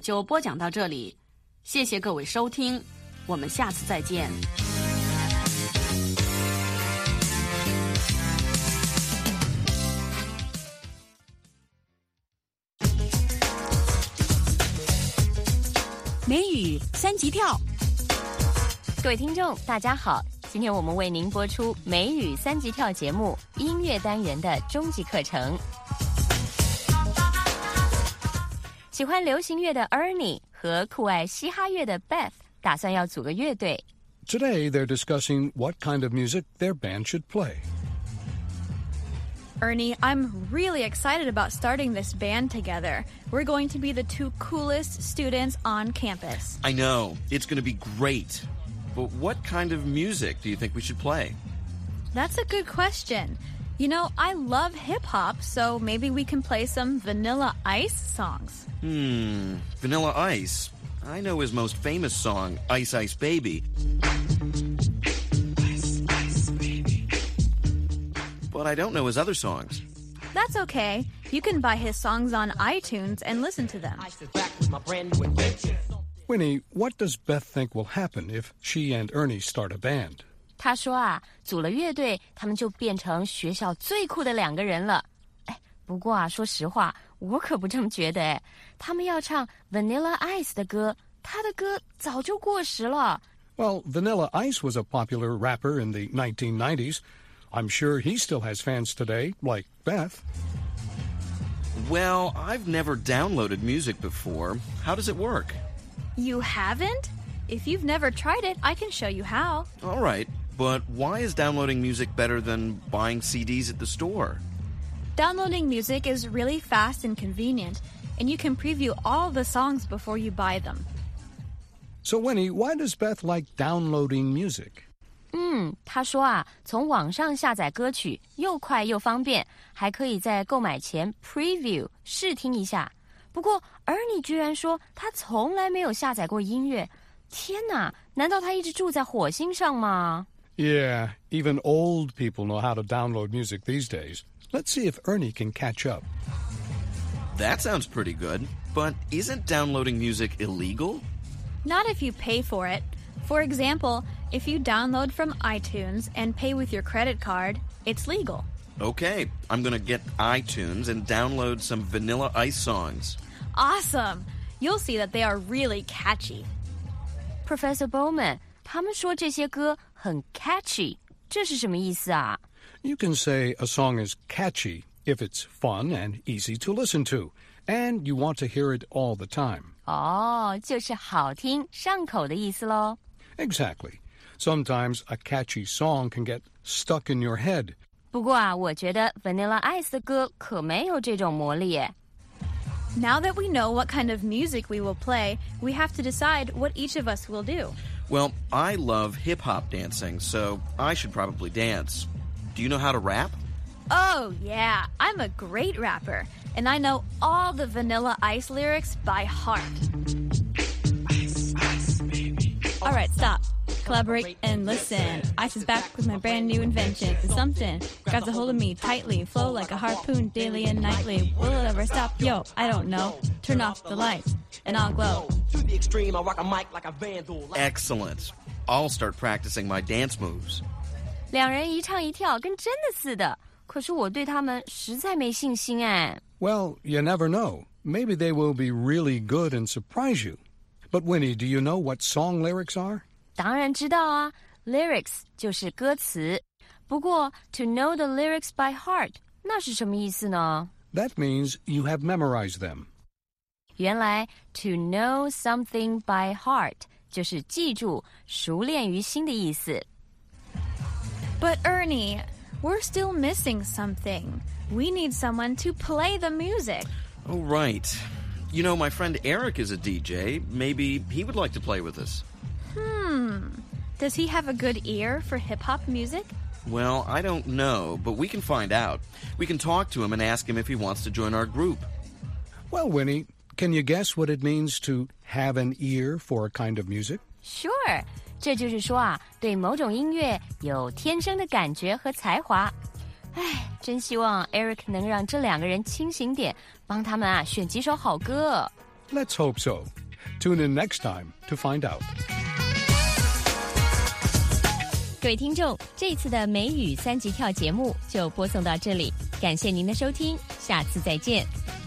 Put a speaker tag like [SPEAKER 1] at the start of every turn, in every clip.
[SPEAKER 1] 就播讲到这里，谢谢各位收听，我们下次再见。美语三级跳，
[SPEAKER 2] 各位听众大家好，今天我们为您播出美语三级跳节目音乐单元的终极课程。喜欢流行乐的 Ernie 和酷爱嘻哈乐的 Beth 打算要组个乐队。
[SPEAKER 3] Today they're discussing what kind of music their band should play.
[SPEAKER 4] Ernie, I'm really excited about starting this band together. We're going to be the two coolest students on campus.
[SPEAKER 5] I know. It's going to be great. But what kind of music do you think we should play?
[SPEAKER 4] That's a good question. You know, I love hip-hop, so maybe we can play some Vanilla Ice songs.
[SPEAKER 5] Vanilla Ice. I know his most famous song, Ice Ice Baby. Ice Ice Baby. But I don't know his other songs.
[SPEAKER 4] That's okay. You can buy his songs on iTunes and listen to them.
[SPEAKER 3] Winnie, what does Beth think will happen if she and Ernie start a band?
[SPEAKER 2] 他说啊，组了乐队，他们就变成学校最酷的两个人了。不过啊，说实话，我可不这么觉得。他们要唱 Vanilla Ice 的歌，他的歌早就过时了。
[SPEAKER 3] Well, Vanilla Ice was a popular rapper in the 1990s. I'm sure he still has fans today, like Beth.
[SPEAKER 5] Well, I've never downloaded music before. How does it work?
[SPEAKER 4] You haven't? If you've never tried it, I can show you how.
[SPEAKER 5] All right, but why is downloading music better than buying CDs at the store?
[SPEAKER 4] Downloading music is really fast and convenient, and you can preview all the songs before you buy them.
[SPEAKER 3] So, Winnie, why does Beth like downloading music?
[SPEAKER 2] 他说啊，从网上下载歌曲又快又方便，还可以在购买前 preview 试听一下。不过 Ernie 居然说他从来没有下载过音乐。天哪，难道他一直住在火星上吗？
[SPEAKER 3] Yeah, even old people know how to download music these days. Let's see if Ernie can catch up.
[SPEAKER 5] That sounds pretty good, but isn't downloading music illegal?
[SPEAKER 4] Not if you pay for it. For example, if you download from iTunes and pay with your credit card, it's legal.
[SPEAKER 5] Okay, I'm gonna get iTunes and download some Vanilla Ice songs.
[SPEAKER 4] Awesome! You'll see that they are really catchy.
[SPEAKER 2] Professor Bowman, 他们说这些歌很 catchy， 这是什么意思啊？
[SPEAKER 3] You can say a song is catchy if it's fun and easy to listen to, and you want to hear it all the time.
[SPEAKER 2] 哦，就是好听上口的意思咯。
[SPEAKER 3] Exactly. Sometimes a catchy song can get stuck in your head.
[SPEAKER 2] 不过啊，我觉得 Vanilla Ice 的歌可没有这种魔力耶。
[SPEAKER 4] Now that we know what kind of music we will play, we have to decide what each of us will do.
[SPEAKER 5] Well, I love hip-hop dancing, so I should probably dance. Do you know how to rap?
[SPEAKER 4] Oh, yeah. I'm a great rapper, and I know all the Vanilla Ice lyrics by heart.
[SPEAKER 5] Ice, ice, baby.
[SPEAKER 4] All right, stop. Collaborate and listen. Ice is back with my brand new invention. It's something grabs a hold of me tightly, flow like a harpoon daily and nightly. Will it ever stop? Yo, I don't know. Turn off the lights and I'll glow.
[SPEAKER 6] To the extreme, I rock a mic like a vandal.
[SPEAKER 5] Excellent. I'll start practicing my dance moves.
[SPEAKER 2] 两人一唱一跳，跟真的似的。可是我对他们实在没信心哎。
[SPEAKER 3] Well, you never know. Maybe they will be really good and surprise you. But Winnie, do you know what song lyrics are?
[SPEAKER 2] 当然知道啊 ，lyrics 就是歌词。不过 to know the lyrics by heart 那是什么意思呢？
[SPEAKER 3] That means you have memorized them.
[SPEAKER 2] 原来 to know something by heart 就是记住、熟练于心的意思。
[SPEAKER 4] But Ernie, we're still missing something. We need someone to play the music.
[SPEAKER 5] Oh, right. You know, my friend Eric is a DJ. Maybe he would like to play with us.
[SPEAKER 4] Does he have a good ear for hip-hop music?
[SPEAKER 5] Well, I don't know, but we can find out. We can talk to him and ask him if he wants to join our group.
[SPEAKER 3] Well, Winnie, can you guess what it means to have an ear for a kind of music?
[SPEAKER 2] Sure. 这就是说啊，对某种音乐有天生的感觉和才华。唉，真希望 Eric 能让这两个人清醒点，帮他们啊选几首好歌。
[SPEAKER 3] Let's hope so. Tune in next time to find out.
[SPEAKER 2] 各位听众，这次的美语3级跳节目就播送到这里，感谢您的收听，下次再见。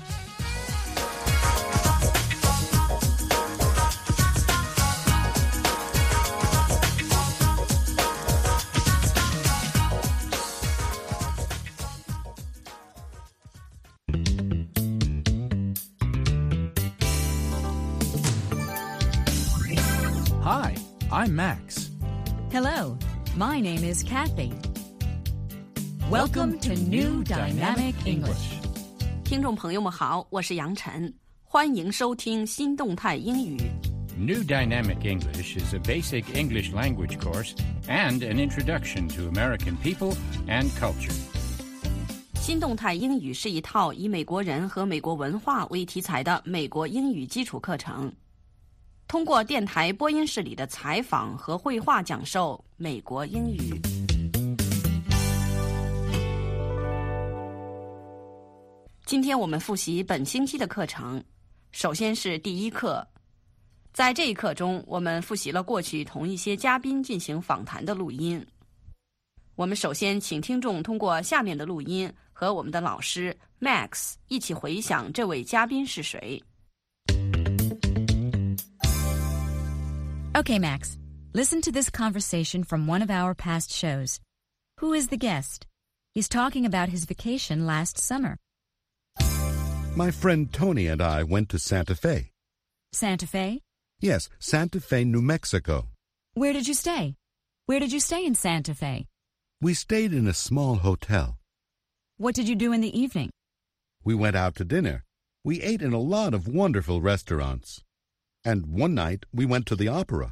[SPEAKER 7] Hi, I'm Max.
[SPEAKER 8] Hello, my name is Kathy. Welcome to New Dynamic English.
[SPEAKER 1] 听众朋友们好，我是杨晨，欢迎收听新动态英语。
[SPEAKER 9] New Dynamic English is a basic English language course and an introduction to American people and culture.
[SPEAKER 1] 新动态英语是一套以美国人和美国文化为题材的美国英语基础课程，通过电台播音室里的采访和绘画讲授美国英语。今天我们复习本星期的课程，首先是第一课。在这一课中，我们复习了过去同一些嘉宾进行访谈的录音。我们首先请听众通过下面的录音和我们的老师 Max 一起回想这位嘉宾是谁。
[SPEAKER 8] Okay, Max, listen to this conversation from one of our past shows. Who is the guest? He's talking about his vacation last summer.
[SPEAKER 10] My friend Tony and I went to Santa Fe.
[SPEAKER 8] Santa Fe?
[SPEAKER 10] Yes, Santa Fe, New Mexico.
[SPEAKER 8] Where did you stay? Where did you stay in Santa Fe?
[SPEAKER 10] We stayed in a small hotel.
[SPEAKER 8] What did you do in the evening?
[SPEAKER 10] We went out to dinner. We ate in a lot of wonderful restaurants. And one night we went to the opera.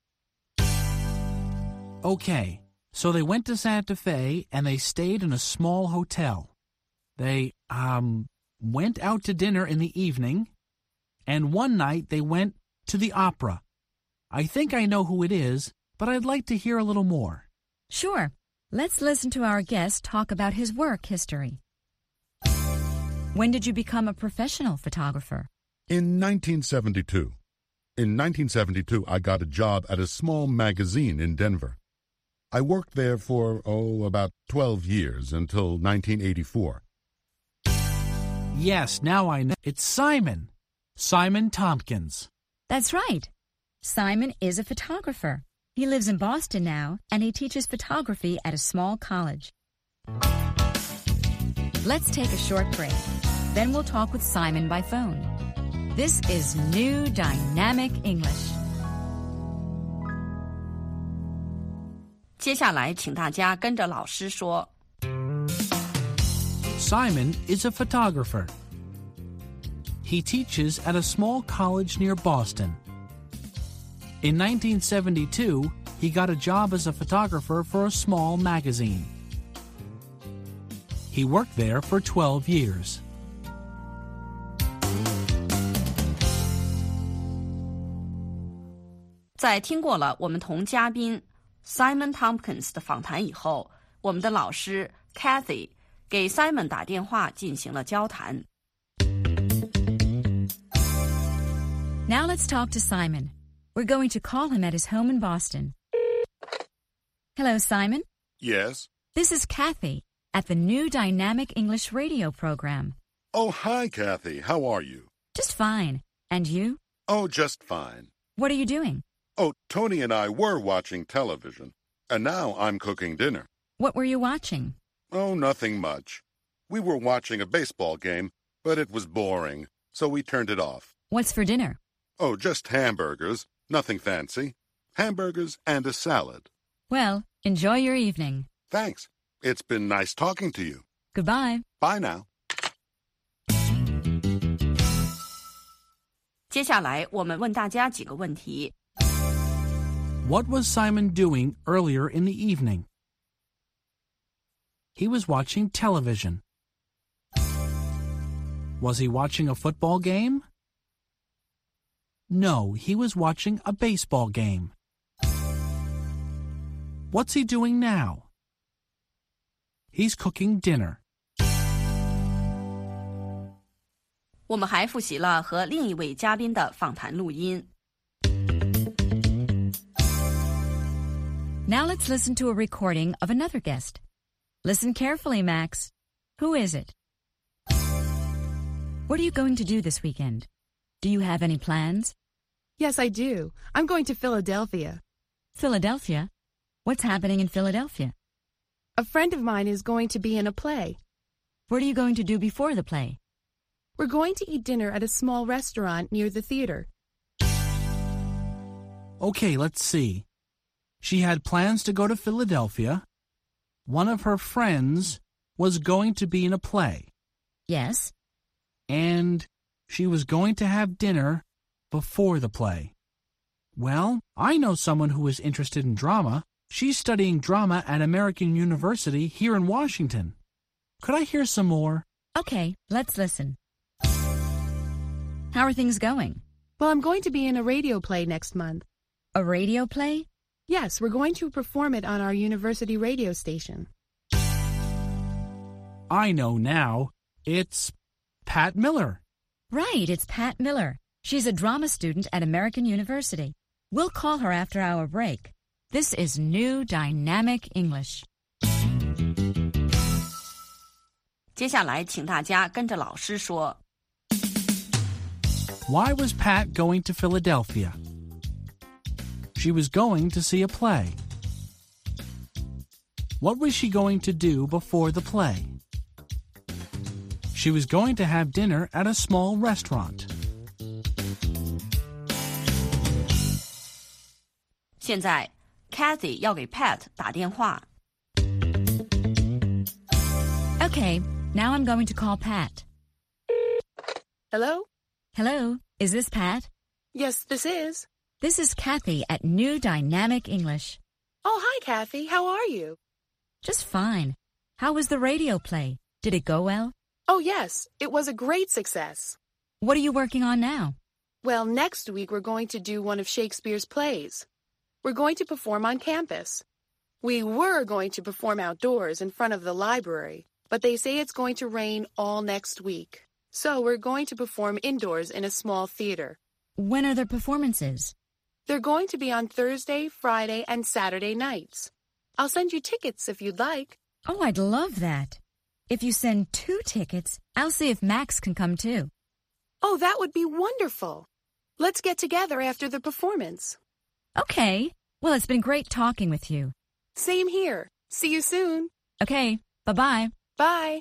[SPEAKER 7] Okay, so they went to Santa Fe and they stayed in a small hotel. They, went out to dinner in the evening, and one night they went to the opera. I think I know who it is, but I'd like to hear a little more.
[SPEAKER 8] Sure. Let's listen to our guest talk about his work history. When did you become a professional photographer?
[SPEAKER 10] In 1972. In 1972, I got a job at a small magazine in Denver. I worked there for, about 12 years until 1984.
[SPEAKER 7] Yes, now I know. It's Simon. Simon Tompkins.
[SPEAKER 8] That's right. Simon is a photographer. He lives in Boston now, and he teaches photography at a small college. Let's take a short break. Then we'll talk with Simon by phone. This is New Dynamic English.
[SPEAKER 1] 接下来请大家跟着老师说。
[SPEAKER 7] Simon is a photographer. He teaches at a small college near Boston. In 1972, he got a job as a photographer for a small magazine. He worked there for 12 years.
[SPEAKER 1] 在听过了我们同嘉宾 Simon Tompkins 的访谈以后，我们的老师 Kathy 给 Simon 打电话进行了交谈。
[SPEAKER 8] Now let's talk to Simon. We're going to call him at his home in Boston. Hello, Simon.
[SPEAKER 10] Yes?
[SPEAKER 8] This is Kathy at the New Dynamic English radio program.
[SPEAKER 10] Oh, hi, Kathy. How are you?
[SPEAKER 8] Just fine. And you?
[SPEAKER 10] Oh, just fine.
[SPEAKER 8] What are you doing?
[SPEAKER 10] Oh, Tony and I were watching television, and now I'm cooking dinner.
[SPEAKER 8] What were you watching?
[SPEAKER 10] Oh, nothing much. We were watching a baseball game, but it was boring, so we turned it off.
[SPEAKER 8] What's for dinner?
[SPEAKER 10] Oh, just hamburgers. Nothing fancy. Hamburgers and a salad.
[SPEAKER 8] Well, enjoy your evening.
[SPEAKER 10] Thanks. It's been nice talking to you.
[SPEAKER 8] Goodbye.
[SPEAKER 10] Bye now.
[SPEAKER 1] 接下来我们问大家几个问题。
[SPEAKER 7] What was Simon doing earlier in the evening? He was watching television. Was he watching a football game? No, he was watching a baseball game. What's he doing now? He's cooking dinner.
[SPEAKER 1] 我们还复习了和另一位嘉宾的访谈录音。
[SPEAKER 8] Now let's listen to a recording of another guest. Listen carefully, Max. Who is it? What are you going to do this weekend? Do you have any plans?
[SPEAKER 11] Yes, I do. I'm going to Philadelphia.
[SPEAKER 8] Philadelphia? What's happening in Philadelphia?
[SPEAKER 11] A friend of mine is going to be in a play.
[SPEAKER 8] What are you going to do before the play?
[SPEAKER 11] We're going to eat dinner at a small restaurant near the theater.
[SPEAKER 7] Okay, let's see. She had plans to go to Philadelphia. One of her friends was going to be in a play.
[SPEAKER 8] Yes.
[SPEAKER 7] And she was going to have dinner before the play. Well, I know someone who is interested in drama. She's studying drama at American University here in Washington. Could I hear some more?
[SPEAKER 8] Okay, let's listen. How are things going?
[SPEAKER 11] Well, I'm going to be in a radio play next month.
[SPEAKER 8] A radio play?
[SPEAKER 11] Yes, we're going to perform it on our university radio station.
[SPEAKER 7] I know now. It's Pat Miller.
[SPEAKER 8] Right, it's Pat Miller. She's a drama student at American University. We'll call her after our break. This is New Dynamic English.
[SPEAKER 1] 接下来请大家跟着老师说。
[SPEAKER 7] Why was Pat going to Philadelphia? She was going to see a play. What was she going to do before the play? She was going to have dinner at a small restaurant.
[SPEAKER 1] 现在 Kathy 要给 Pat 打电话。
[SPEAKER 8] Okay, now I'm going to call Pat.
[SPEAKER 11] Hello?
[SPEAKER 8] Hello, is this Pat?
[SPEAKER 11] Yes, this is.
[SPEAKER 8] This is Kathy at New Dynamic English.
[SPEAKER 11] Oh, hi, Kathy. How are you?
[SPEAKER 8] Just fine. How was the radio play? Did it go well?
[SPEAKER 11] Oh, yes. It was a great success.
[SPEAKER 8] What are you working on now?
[SPEAKER 11] Well, next week we're going to do one of Shakespeare's plays. We're going to perform on campus. We were going to perform outdoors in front of the library, but they say it's going to rain all next week. So we're going to perform indoors in a small theater.
[SPEAKER 8] When are the performances?
[SPEAKER 11] They're going to be on Thursday, Friday, and Saturday nights. I'll send you tickets if you'd like.
[SPEAKER 8] Oh, I'd love that. If you send 2 tickets, I'll see if Max can come too.
[SPEAKER 11] Oh, that would be wonderful. Let's get together after the performance.
[SPEAKER 8] Okay. Well, it's been great talking with you.
[SPEAKER 11] Same here. See you soon.
[SPEAKER 8] Okay. Bye-bye.
[SPEAKER 11] Bye.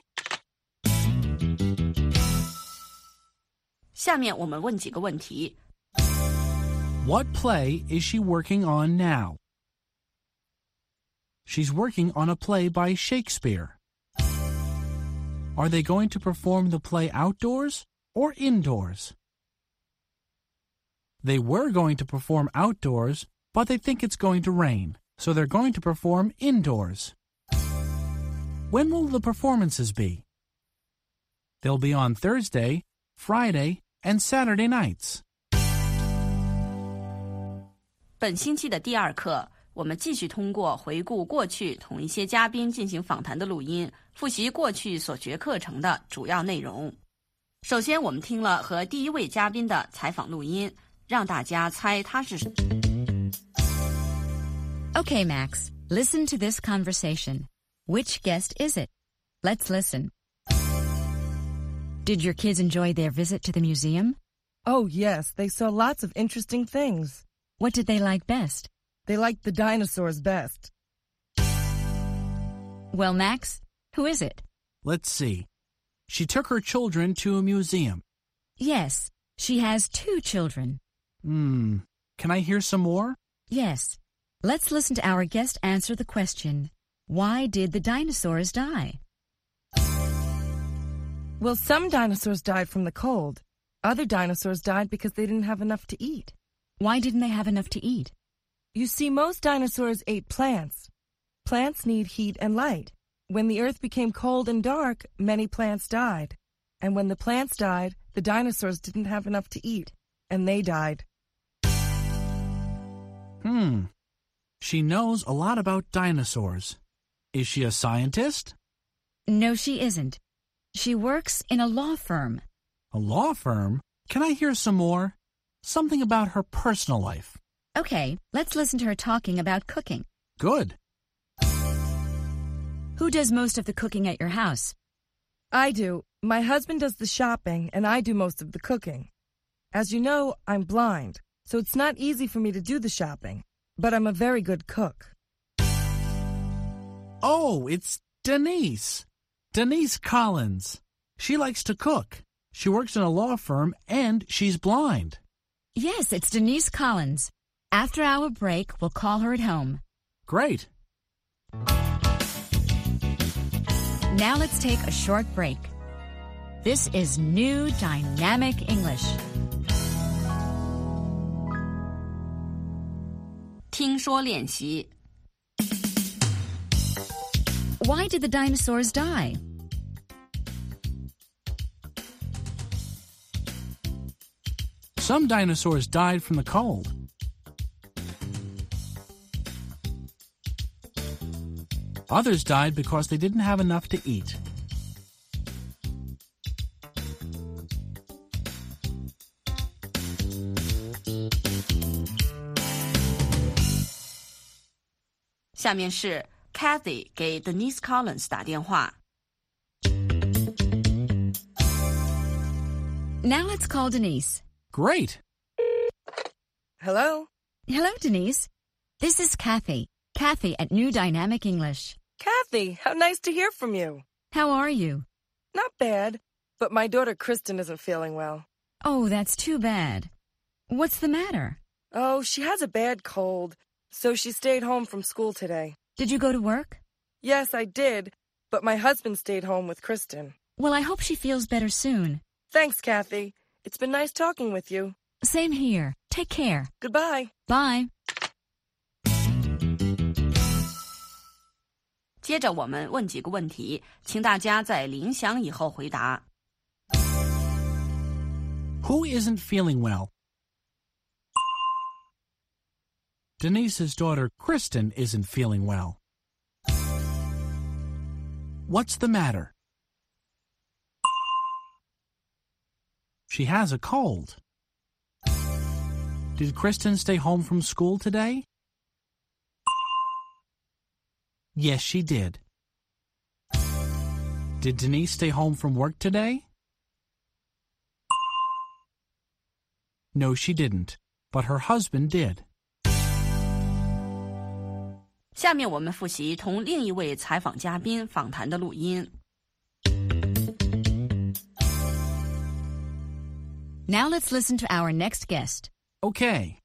[SPEAKER 1] 下面我们问几个问题。
[SPEAKER 7] What play is she working on now? She's working on a play by Shakespeare. Are they going to perform the play outdoors or indoors? They were going to perform outdoors, but they think it's going to rain, so they're going to perform indoors. When will the performances be? They'll be on Thursday, Friday, and Saturday nights.
[SPEAKER 1] 本星期的第2课，我们继续通过回顾过去同一些嘉宾进行访谈的录音，复习过去所学课程的主要内容。首先，我们听了和第1位嘉宾的采访录音，让大家猜他是谁。
[SPEAKER 8] Okay, Max, listen to this conversation. Which guest is it? Let's listen. Did your kids enjoy their visit to the museum?
[SPEAKER 12] Oh, yes, they saw lots of interesting things.
[SPEAKER 8] What did they like best?
[SPEAKER 12] They liked the dinosaurs best.
[SPEAKER 8] Well, Max, who is it?
[SPEAKER 7] Let's see. She took her children to a museum.
[SPEAKER 8] Yes, she has 2 children.
[SPEAKER 7] Can I hear some more?
[SPEAKER 8] Yes. Let's listen to our guest answer the question, why did the dinosaurs die?
[SPEAKER 12] Well, some dinosaurs died from the cold. Other dinosaurs died because they didn't have enough to eat.
[SPEAKER 8] Why didn't they have enough to eat?
[SPEAKER 12] You see, most dinosaurs ate plants. Plants need heat and light. When the earth became cold and dark, many plants died. And when the plants died, the dinosaurs didn't have enough to eat, and they died.
[SPEAKER 7] She knows a lot about dinosaurs. Is she a scientist?
[SPEAKER 8] No, she isn't. She works in a law firm.
[SPEAKER 7] A law firm? Can I hear some more? Something about her personal life.
[SPEAKER 8] Okay, let's listen to her talking about cooking.
[SPEAKER 7] Good.
[SPEAKER 8] Who does most of the cooking at your house?
[SPEAKER 12] I do. My husband does the shopping, and I do most of the cooking. As you know, I'm blind, so it's not easy for me to do the shopping, but I'm a very good cook.
[SPEAKER 7] Oh, it's Denise. Denise Collins. She likes to cook. She works in a law firm, and she's blind.
[SPEAKER 8] Yes, it's Denise Collins. After our break, we'll call her at home.
[SPEAKER 7] Great.
[SPEAKER 8] Now let's take a short break. This is New Dynamic English.
[SPEAKER 1] 听说练习
[SPEAKER 8] Why did the dinosaurs die?
[SPEAKER 7] Some dinosaurs died from the cold. Others died because they didn't have enough to eat.
[SPEAKER 1] 下面是 Kathy 给 Denise Collins 打电话。
[SPEAKER 8] Now let's call Denise.
[SPEAKER 7] Great.
[SPEAKER 12] Hello?
[SPEAKER 8] Hello, Denise. This is Kathy. Kathy at New Dynamic English.
[SPEAKER 12] Kathy, how nice to hear from you.
[SPEAKER 8] How are you?
[SPEAKER 12] Not bad, but my daughter Kristen isn't feeling well.
[SPEAKER 8] Oh, that's too bad. What's the matter?
[SPEAKER 12] Oh, she has a bad cold, so she stayed home from school today.
[SPEAKER 8] Did you go to work?
[SPEAKER 12] Yes, I did, but my husband stayed home with Kristen.
[SPEAKER 8] Well, I hope she feels better soon.
[SPEAKER 12] Thanks, Kathy. It's been nice talking with you.
[SPEAKER 8] Same here. Take care.
[SPEAKER 12] Goodbye.
[SPEAKER 8] Bye.
[SPEAKER 1] 接着我们问几个问题，请大家在铃响以后回答。
[SPEAKER 7] Who isn't feeling well? Denise's daughter Kristen isn't feeling well. What's the matter? She has a cold. Did Kristen stay home from school today? Yes, she did. Did Denise stay home from work today? No, she didn't, but her husband did.
[SPEAKER 1] 下面我们复习同另一位采访嘉宾访谈的录音。
[SPEAKER 8] Now let's listen to our next guest.
[SPEAKER 7] Okay.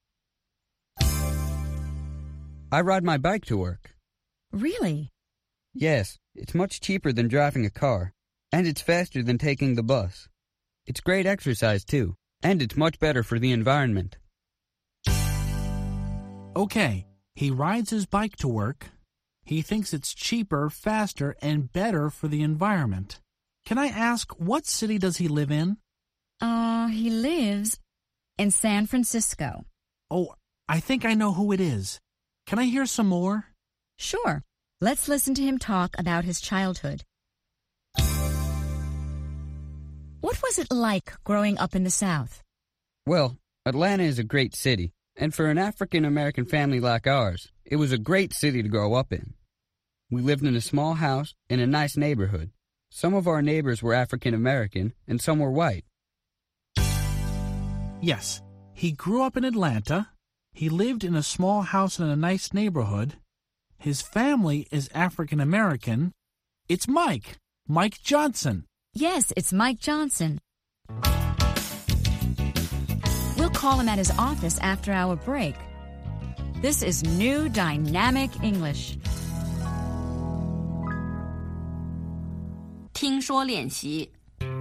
[SPEAKER 13] I ride my bike to work.
[SPEAKER 8] Really?
[SPEAKER 13] Yes, it's much cheaper than driving a car, and it's faster than taking the bus. It's great exercise, too, and it's much better for the environment.
[SPEAKER 7] Okay, he rides his bike to work. He thinks it's cheaper, faster, and better for the environment. Can I ask, what city does he live in?
[SPEAKER 8] He lives in San Francisco.
[SPEAKER 7] Oh, I think I know who it is. Can I hear some more?
[SPEAKER 8] Sure. Let's listen to him talk about his childhood. What was it like growing up in the South?
[SPEAKER 13] Well, Atlanta is a great city, and for an African-American family like ours, it was a great city to grow up in. We lived in a small house in a nice neighborhood. Some of our neighbors were African-American, and some were white.
[SPEAKER 7] Yes, he grew up in Atlanta. He lived in a small house in a nice neighborhood. His family is African-American. It's Mike Johnson.
[SPEAKER 8] Yes, it's Mike Johnson. We'll call him at his office after our break. This is New Dynamic English.
[SPEAKER 1] 听说练习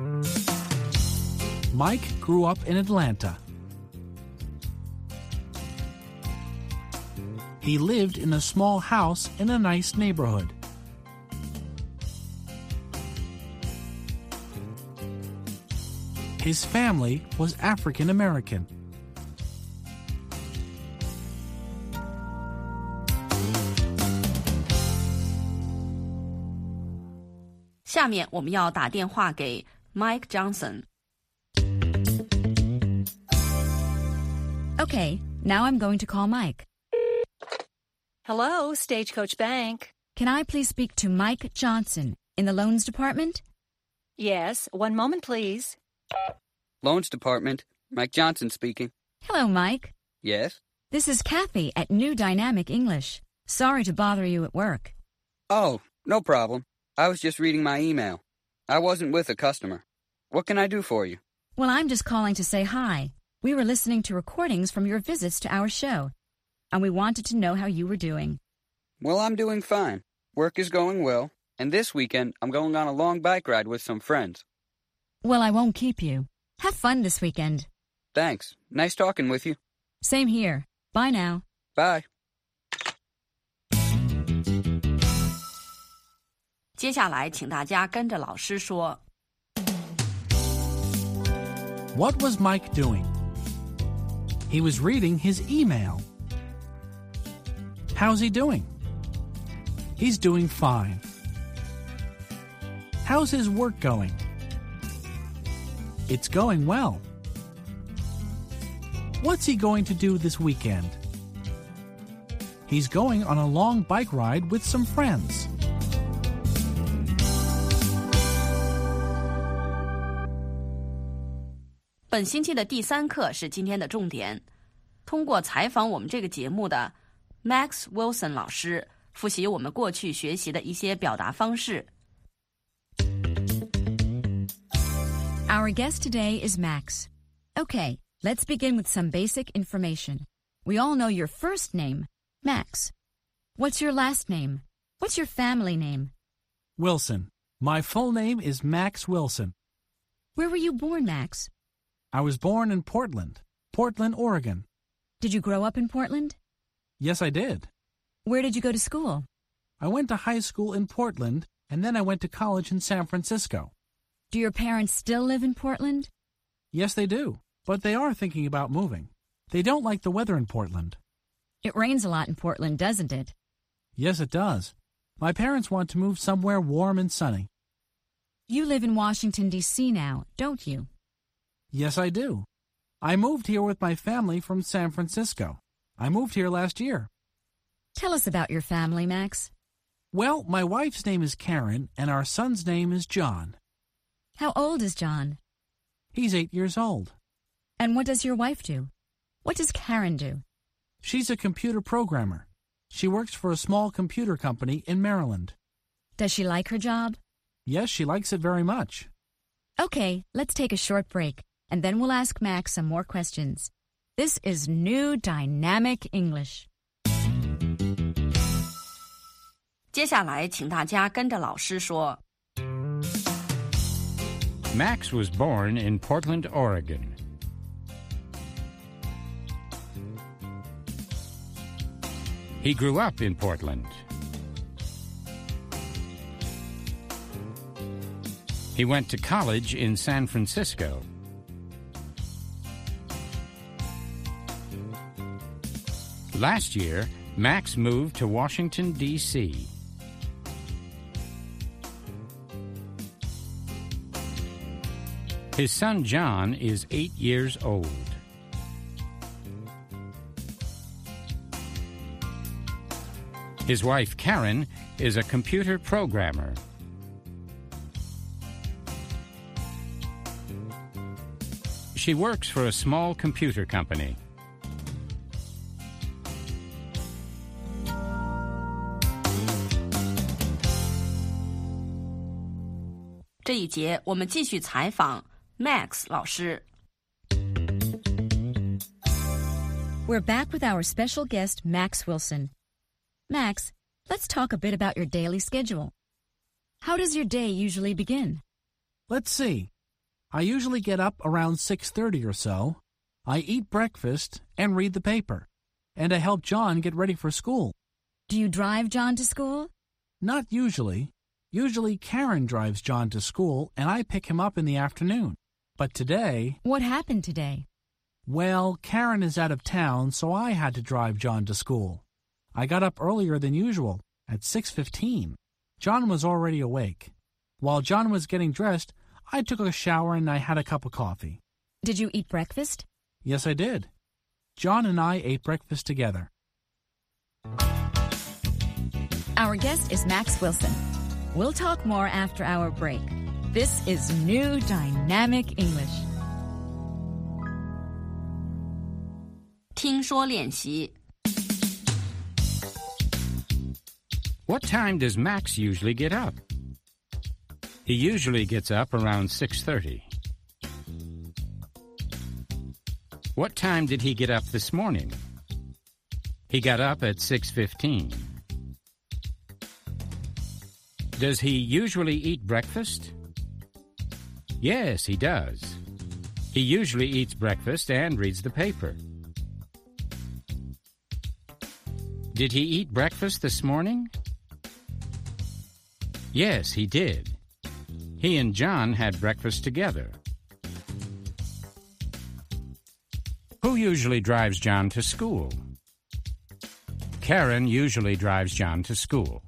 [SPEAKER 7] Mike grew up in Atlanta. He lived in a small house in a nice neighborhood. His family was African American.
[SPEAKER 1] 下面我们要打电话给 Mike Johnson。
[SPEAKER 8] Okay, now I'm going to call Mike.
[SPEAKER 14] Hello, Stagecoach Bank.
[SPEAKER 8] Can I please speak to Mike Johnson in the loans department?
[SPEAKER 14] Yes, one moment, please.
[SPEAKER 13] Loans Department. Mike Johnson speaking.
[SPEAKER 8] Hello, Mike.
[SPEAKER 13] Yes?
[SPEAKER 8] This is Kathy at New Dynamic English. Sorry to bother you at work.
[SPEAKER 13] Oh, no problem. I was just reading my email. I wasn't with a customer. What can I do for you?
[SPEAKER 8] Well, I'm just calling to say hi. We were listening to recordings from your visits to our show, and we wanted to know how you were doing.
[SPEAKER 13] Well, I'm doing fine. Work is going well, and this weekend I'm going on a long bike ride with some friends.
[SPEAKER 8] Well, I won't keep you. Have fun this weekend.
[SPEAKER 13] Thanks. Nice talking with you.
[SPEAKER 8] Same here. Bye now.
[SPEAKER 13] Bye.
[SPEAKER 1] 接下来，请大家跟着老师说。
[SPEAKER 7] What was Mike doing? He was reading his email. How's he doing? He's doing fine. How's his work going? It's going well. What's he going to do this weekend? He's going on a long bike ride with some friends.
[SPEAKER 1] 本星期的第3课是今天的重点。通过采访我们这个节目的 Max Wilson 老师，复习我们过去学习的一些表达方式。
[SPEAKER 8] Our guest today is Max. Okay, let's begin with some basic information. We all know your first name, Max. What's your last name? What's your family name?
[SPEAKER 7] Wilson. My full name is Max Wilson.
[SPEAKER 8] Where were you born, Max?
[SPEAKER 7] I was born in Portland, Oregon.
[SPEAKER 8] Did you grow up in Portland?
[SPEAKER 7] Yes, I did.
[SPEAKER 8] Where did you go to school?
[SPEAKER 7] I went to high school in Portland, and then I went to college in San Francisco.
[SPEAKER 8] Do your parents still live in Portland?
[SPEAKER 7] Yes, they do, but they are thinking about moving. They don't like the weather in Portland.
[SPEAKER 8] It rains a lot in Portland, doesn't it?
[SPEAKER 7] Yes, it does. My parents want to move somewhere warm and sunny.
[SPEAKER 8] You live in Washington, D.C. now, don't you?
[SPEAKER 7] Yes, I do. I moved here with my family from San Francisco. I moved here last year.
[SPEAKER 8] Tell us about your family, Max.
[SPEAKER 7] Well, my wife's name is Karen, and our son's name is John.
[SPEAKER 8] How old is John?
[SPEAKER 7] He's 8 years old.
[SPEAKER 8] And what does your wife do? What does Karen do?
[SPEAKER 7] She's a computer programmer. She works for a small computer company in Maryland.
[SPEAKER 8] Does she like her job?
[SPEAKER 7] Yes, she likes it very much.
[SPEAKER 8] Okay, let's take a short break, and then we'll ask Max some more questions. This is New Dynamic English.
[SPEAKER 1] 接下来，请大家跟着老师说。
[SPEAKER 9] Max was born in Portland, Oregon. He grew up in Portland. He went to college in San Francisco. Last year, Max moved to Washington, D.C. His son John is 8 years old. His wife Karen is a computer programmer. She works for a small computer company.
[SPEAKER 1] 这一节我们继续采访 Max 老师。
[SPEAKER 8] We're back with our special guest, Max Wilson. Max, let's talk a bit about your daily schedule. How does your day usually begin?
[SPEAKER 7] Let's see. I usually get up around 6:30 or so. I eat breakfast and read the paper. And I help John get ready for school.
[SPEAKER 8] Do you drive John to school?
[SPEAKER 7] Not usually. Usually Karen drives John to school and I pick him up in the afternoon. But today...
[SPEAKER 8] What happened today?
[SPEAKER 7] Well, Karen is out of town, so I had to drive John to school. I got up earlier than usual, at 6:15. John was already awake. While John was getting dressed, I took a shower and I had a cup of coffee.
[SPEAKER 8] Did you eat breakfast?
[SPEAKER 7] Yes, I did. John and I ate breakfast together.
[SPEAKER 8] Our guest is Max Wilson. We'll talk more after our break. This is New Dynamic English.
[SPEAKER 1] 听说练习
[SPEAKER 9] What time does Max usually get up? He usually gets up around 6:30. What time did he get up this morning? He got up at 6:15. Does he usually eat breakfast? Yes, he does. He usually eats breakfast and reads the paper. Did he eat breakfast this morning? Yes, he did. He and John had breakfast together. Who usually drives John to school? Karen usually drives John to school.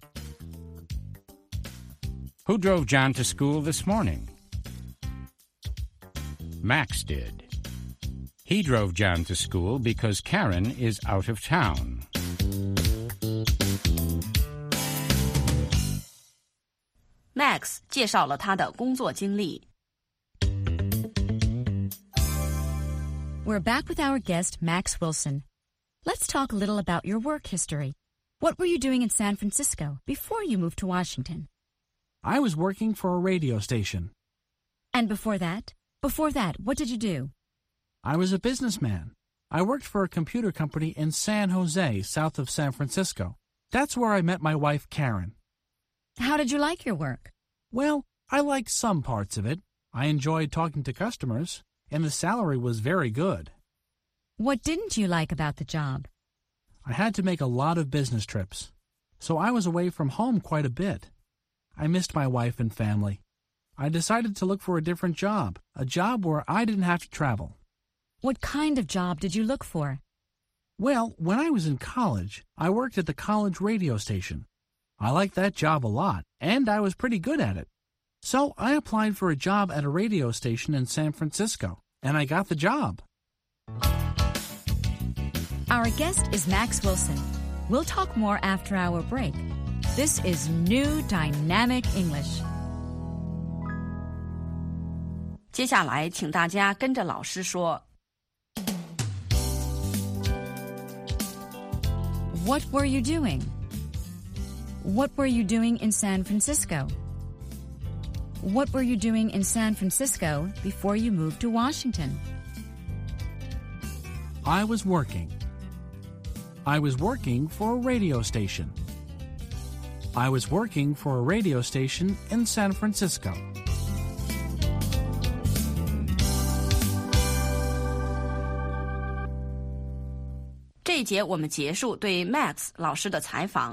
[SPEAKER 9] Who drove John to school this morning? Max did. He drove John to school because Karen is out of town.
[SPEAKER 1] Max 介绍了他的工作经历。
[SPEAKER 8] We're back with our guest, Max Wilson. Let's talk a little about your work history. What were you doing in San Francisco before you moved to Washington?
[SPEAKER 7] I was working for a radio station.
[SPEAKER 8] And before that? Before that, what did you do?
[SPEAKER 7] I was a businessman. I worked for a computer company in San Jose, south of San Francisco. That's where I met my wife, Karen.
[SPEAKER 8] How did you like your work?
[SPEAKER 7] Well, I liked some parts of it. I enjoyed talking to customers, and the salary was very good.
[SPEAKER 8] What didn't you like about the job?
[SPEAKER 7] I had to make a lot of business trips, so I was away from home quite a bit. I missed my wife and family. I decided to look for a different job, a job where I didn't have to travel.
[SPEAKER 8] What kind of job did you look for?
[SPEAKER 7] Well, when I was in college, I worked at the college radio station. I liked that job a lot, and I was pretty good at it. So I applied for a job at a radio station in San Francisco, and I got the job.
[SPEAKER 8] Our guest is Max Wilson. We'll talk more after our break. This is New Dynamic English.
[SPEAKER 1] 接下来，请大家跟着老师说。
[SPEAKER 8] What were you doing? What were you doing in San Francisco? What were you doing in San Francisco before you moved to Washington?
[SPEAKER 7] I was working. I was working for a radio station. I was working for a radio station in San Francisco.
[SPEAKER 1] 这一节我们结束对 Max 老师的采访。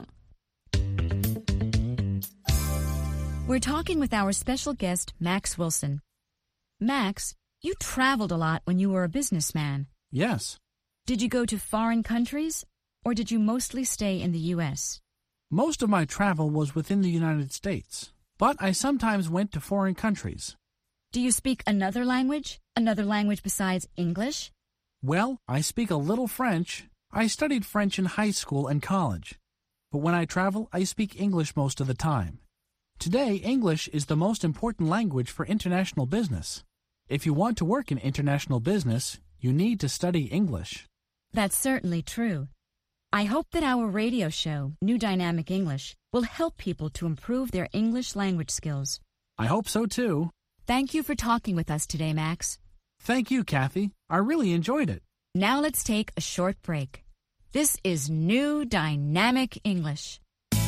[SPEAKER 8] We're talking with our special guest, Max Wilson. Max, you traveled a lot when you were a businessman.
[SPEAKER 7] Yes.
[SPEAKER 8] Did you go to foreign countries, or did you mostly stay in the U.S.?
[SPEAKER 7] Most of my travel was within the United States, but I sometimes went to foreign countries.
[SPEAKER 8] Do you speak another language besides English?
[SPEAKER 7] Well, I speak a little French. I studied French in high school and college. But when I travel, I speak English most of the time. Today, English is the most important language for international business. If you want to work in international business, you need to study English.
[SPEAKER 8] That's certainly true. I hope that our radio show, New Dynamic English, will help people to improve their English language skills.
[SPEAKER 7] I hope so, too.
[SPEAKER 8] Thank you for talking with us today, Max.
[SPEAKER 7] Thank you, Kathy. I really enjoyed it.
[SPEAKER 8] Now let's take a short break. This is New Dynamic English.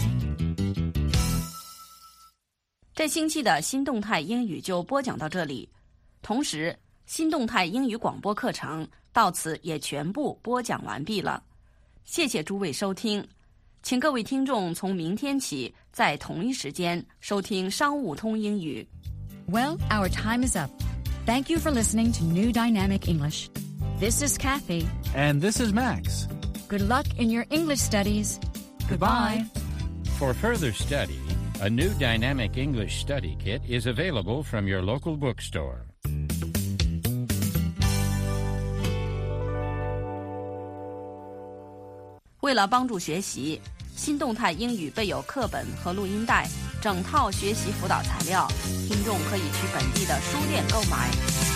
[SPEAKER 1] 这星期的新动态英语就播讲到这里，同时新动态英语广播课程到此也全部播讲完毕了。谢谢诸位收听，请各位听众从明天起在同一时间收听商务通英语。
[SPEAKER 8] Well, our time is up. Thank you for listening to New Dynamic English. This is Kathy.
[SPEAKER 7] And this is Max.
[SPEAKER 8] Good luck in your English studies. Goodbye.
[SPEAKER 9] For further study, a New Dynamic English Study Kit is available from your local bookstore.
[SPEAKER 1] 为了帮助学习，新动态英语备有课本和录音带，整套学习辅导材料，听众可以去本地的书店购买。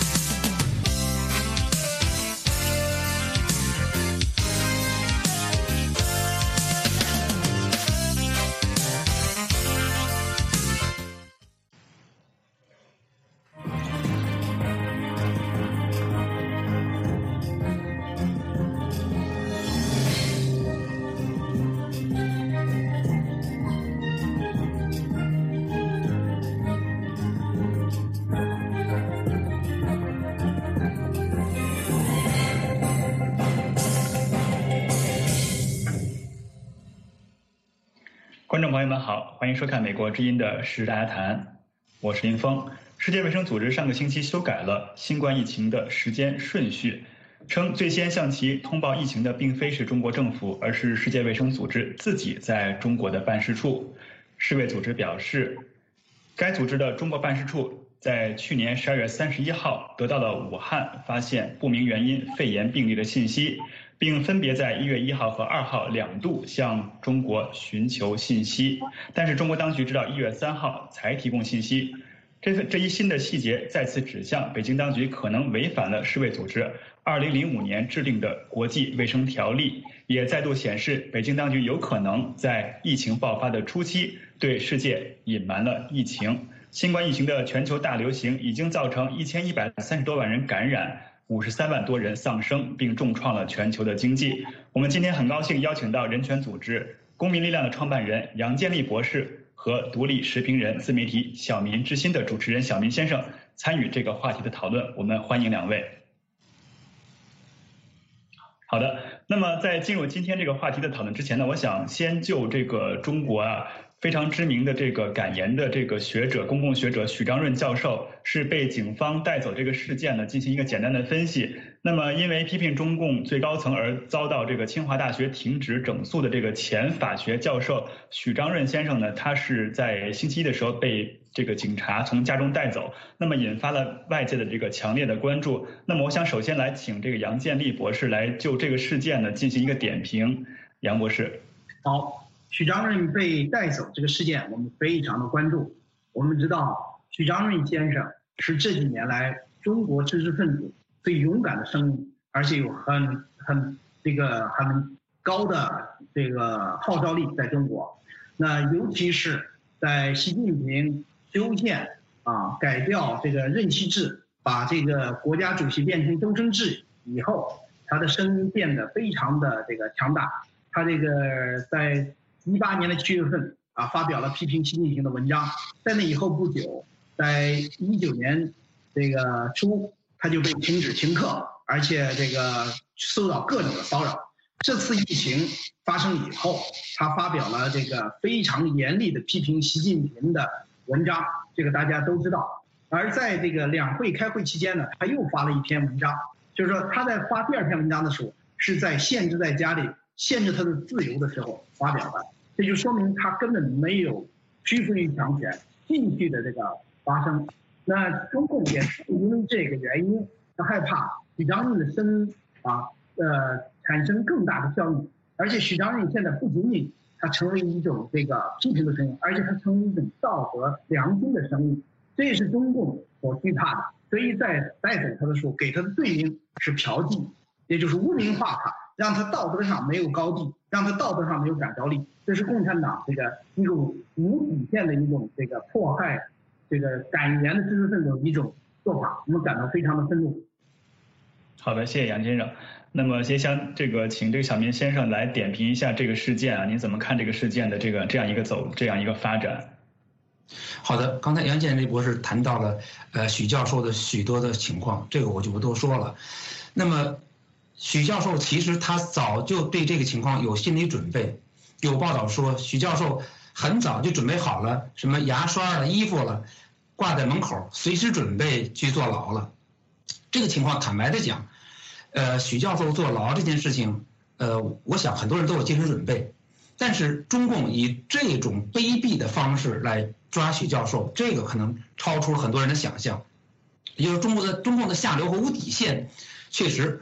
[SPEAKER 15] 观众朋友们好，欢迎收看美国之音的时事大家谈，我是林峰。世界卫生组织上个星期修改了新冠疫情的时间顺序，称最先向其通报疫情的并非是中国政府，而是世界卫生组织自己在中国的办事处。世卫组织表示，该组织的中国办事处在去年12月31号得到了武汉发现不明原因肺炎病例的信息，并分别在1月1号和2号2度向中国寻求信息，但是中国当局直到1月3号才提供信息。这一新的细节再次指向北京当局可能违反了世卫组织2005年制定的国际卫生条例，也再度显示北京当局有可能在疫情爆发的初期对世界隐瞒了疫情。新冠疫情的全球大流行已经造成1130多万人感染，53万多人丧生，并重创了全球的经济。我们今天很高兴邀请到人权组织公民力量的创办人杨建立博士和独立时评人自媒体小民之心的主持人小民先生参与这个话题的讨论，我们欢迎两位。好的，那么在进入今天这个话题的讨论之前呢，我想先就这个中国非常知名的这个感言的这个学者，公共学者许章润教授是被警方带走这个事件呢进行一个简单的分析。那么因为批评中共最高层而遭到这个清华大学停职整肃的这个前法学教授许章润先生呢，他是在星期一的时候被这个警察从家中带走，那么引发了外界的这个强烈的关注。那么我想首先来请这个杨建立博士来就这个事件呢进行一个点评。杨博士。
[SPEAKER 16] 好。许章润被带走这个事件，我们非常的关注。我们知道，许章润先生是这几年来中国知识分子最勇敢的声音，而且有很高的这个号召力在中国。那尤其是在习近平修宪改掉这个任期制，把这个国家主席变成终身制以后，他的声音变得非常的这个强大。他这个在18年的7月份发表了批评习近平的文章，在那以后不久，在19年这个初，他就被停止停课，而且这个受到各种的骚扰。这次疫情发生以后，他发表了这个非常严厉的批评习近平的文章，这个大家都知道。而在这个两会开会期间呢，他又发了一篇文章，就是说他在发第二篇文章的时候，是在限制在家里限制他的自由的时候发表的，这就说明他根本没有屈服于强权，继续的这个发生。那中共也是因为这个原因，他害怕许章润的声音产生更大的效应，而且许章润现在不仅仅他成为一种这个批评的声音，而且他成为一种道德良心的声音，这也是中共所惧怕的。所以在带走他的时候，给他的罪名是嫖妓，也就是污名化他，让他道德上没有高地，让他道德上没有感召力，这是共产党这个一种无底线的一种这个迫害这个敢言的知识分子的一种做法，我们感到非常的愤怒。
[SPEAKER 15] 好的，谢谢杨先生。那么接下这个请这个小民先生来点评一下这个事件您怎么看这个事件的这样一个发展？
[SPEAKER 17] 好的，刚才杨建立博士谈到了许教授的许多的情况，这个我就不多说了。那么许教授其实他早就对这个情况有心理准备，有报道说许教授很早就准备好了什么牙刷了、衣服了，挂在门口，随时准备去坐牢了。这个情况坦白的讲，许教授坐牢这件事情，我想很多人都有精神准备，但是中共以这种卑鄙的方式来抓许教授，这个可能超出了很多人的想象。也就是中共的下流和无底线，确实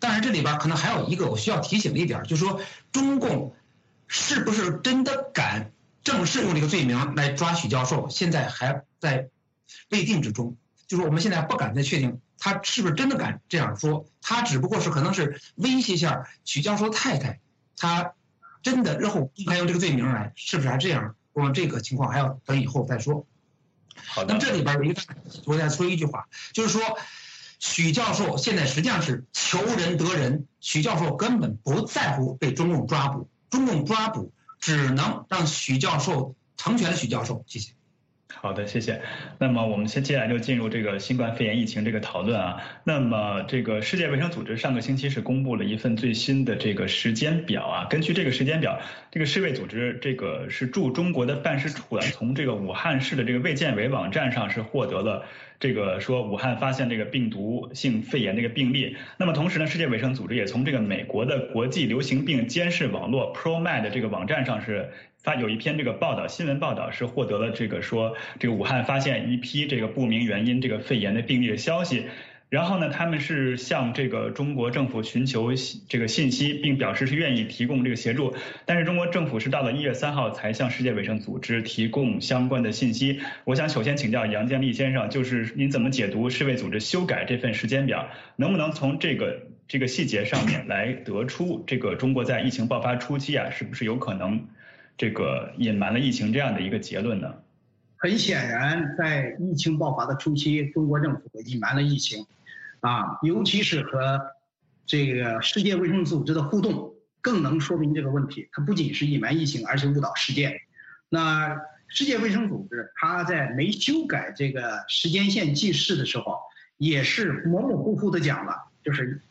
[SPEAKER 17] 当然这里边可能还有一个我需要提醒的一点，就是说中共是不是真的敢正式用这个罪名来抓许教授，现在还在未定之中。就是我们现在不敢再确定他是不是真的敢这样说，他只不过是可能是威胁一下许教授太太，他真的日后公开用这个罪名来，是不是还这样？我们这个情况还要等以后再说。
[SPEAKER 15] 好的。
[SPEAKER 17] 那么这里边有一个，我再说一句话，就是说许教授现在实际上是求仁得仁，许教授根本不在乎被中共抓捕，中共抓捕只能让许教授成全了许教授。谢谢。
[SPEAKER 15] 好的，谢谢。那么我们接下来就进入这个新冠肺炎疫情这个讨论啊。那么这个世界卫生组织上个星期是公布了一份最新的这个时间表啊。根据这个时间表，这个世卫组织这个是驻中国的办事处啊，从这个武汉市的这个卫健委网站上是获得了这个说武汉发现这个病毒性肺炎这个病例。那么同时呢，世界卫生组织也从这个美国的国际流行病监视网络 ProMed 这个网站上是有一篇这个报道，新闻报道是获得了这个说这个武汉发现一批这个不明原因这个肺炎的病例的消息。然后呢，他们是向这个中国政府寻求这个信息，并表示是愿意提供这个协助。但是中国政府是到了1月3号才向世界卫生组织提供相关的信息。我想首先请教杨建立先生，就是您怎么解读世卫组织修改这份时间表？能不能从这个细节上面来得出这个中国在疫情爆发初期啊，是不是有可能这个隐瞒了疫情这样的一个结论呢？
[SPEAKER 16] 很显然，在疫情爆发的初期，中国政府隐瞒了疫情。尤其是和这个世界卫生组织的互动，更能说明这个问题。它不仅是隐瞒疫情，而且误导事件。那世界卫生组织它在没修改这个时间线记事的时候，也是模模糊糊的讲了，就是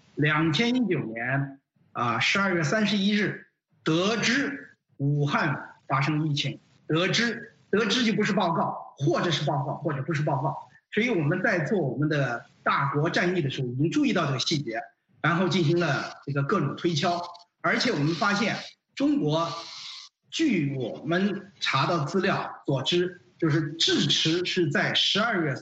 [SPEAKER 16] 2019年12月31日得知武汉发生疫情，得知就不是报告，或者是报告，或者不是报告。所以我们在做我们的大国战役的时候，已经注意到这个细节，然后进行了这个各种推敲。而且我们发现，中国据我们查到资料所知，就是智驰是在12月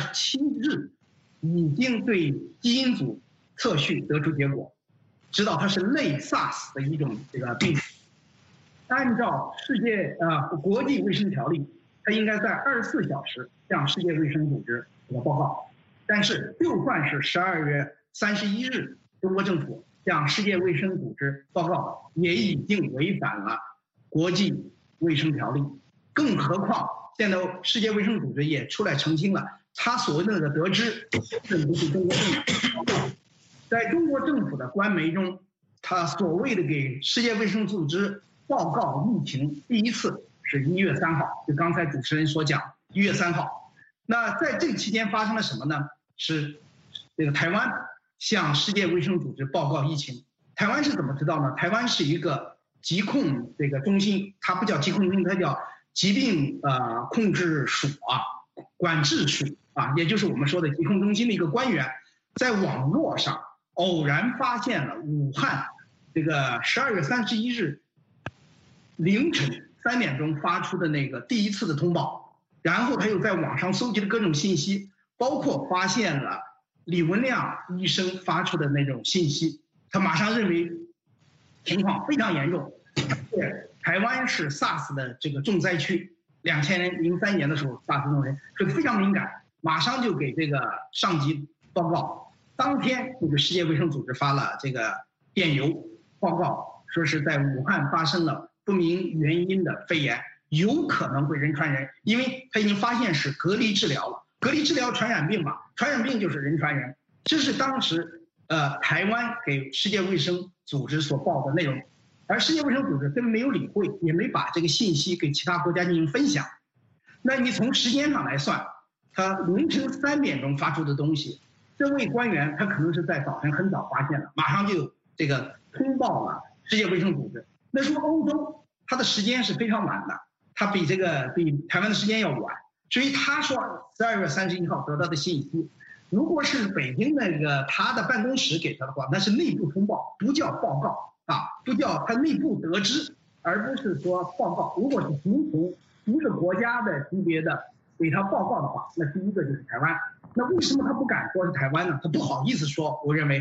[SPEAKER 16] 27日已经对基因组测序得出结果，知道它是类 SARS 的一种这个病毒。按照国际卫生条例，它应该在24小时向世界卫生组织这个报告。但是就算是12月31日，中国政府向世界卫生组织报告，也已经违反了国际卫生条例。更何况现在世界卫生组织也出来澄清了，他所谓的那个得知，并不是中国政府。在中国政府的官媒中，他所谓的给世界卫生组织报告疫情第一次是1月3号，就刚才主持人所讲1月3号。那在这个期间发生了什么呢？是这个台湾向世界卫生组织报告疫情。台湾是怎么知道呢？台湾是一个疾控这个中心，它不叫疾控中心，它叫疾病控制署管制署也就是我们说的疾控中心的一个官员，在网络上偶然发现了武汉这个12月31日凌晨3点钟发出的那个第一次的通报。然后他又在网上搜集了各种信息，包括发现了李文亮医生发出的那种信息，他马上认为情况非常严重，台湾是 SARS 的这个重灾区，2003年的时候 SARS 重灾区，所以非常敏感，马上就给这个上级报告。当天这个世界卫生组织发了这个电邮报告，说是在武汉发生了不明原因的肺炎，有可能会人传人，因为他已经发现是隔离治疗了。隔离治疗传染病嘛，传染病就是人传人。这是当时台湾给世界卫生组织所报的内容，而世界卫生组织根本没有理会，也没把这个信息给其他国家进行分享。那你从时间上来算，他凌晨3点钟发出的东西，这位官员他可能是在早晨很早发现了，马上就这个通报了世界卫生组织。那说欧洲他的时间是非常晚的，他比台湾的时间要晚，所以他说12月31号得到的信息，如果是北京那个他的办公室给他的话，那是内部通报，不叫报告不叫他内部得知，而不是说报告。如果是形同一个国家的级别的给他报告的话，那第一个就是台湾。那为什么他不敢说是台湾呢？他不好意思说，我认为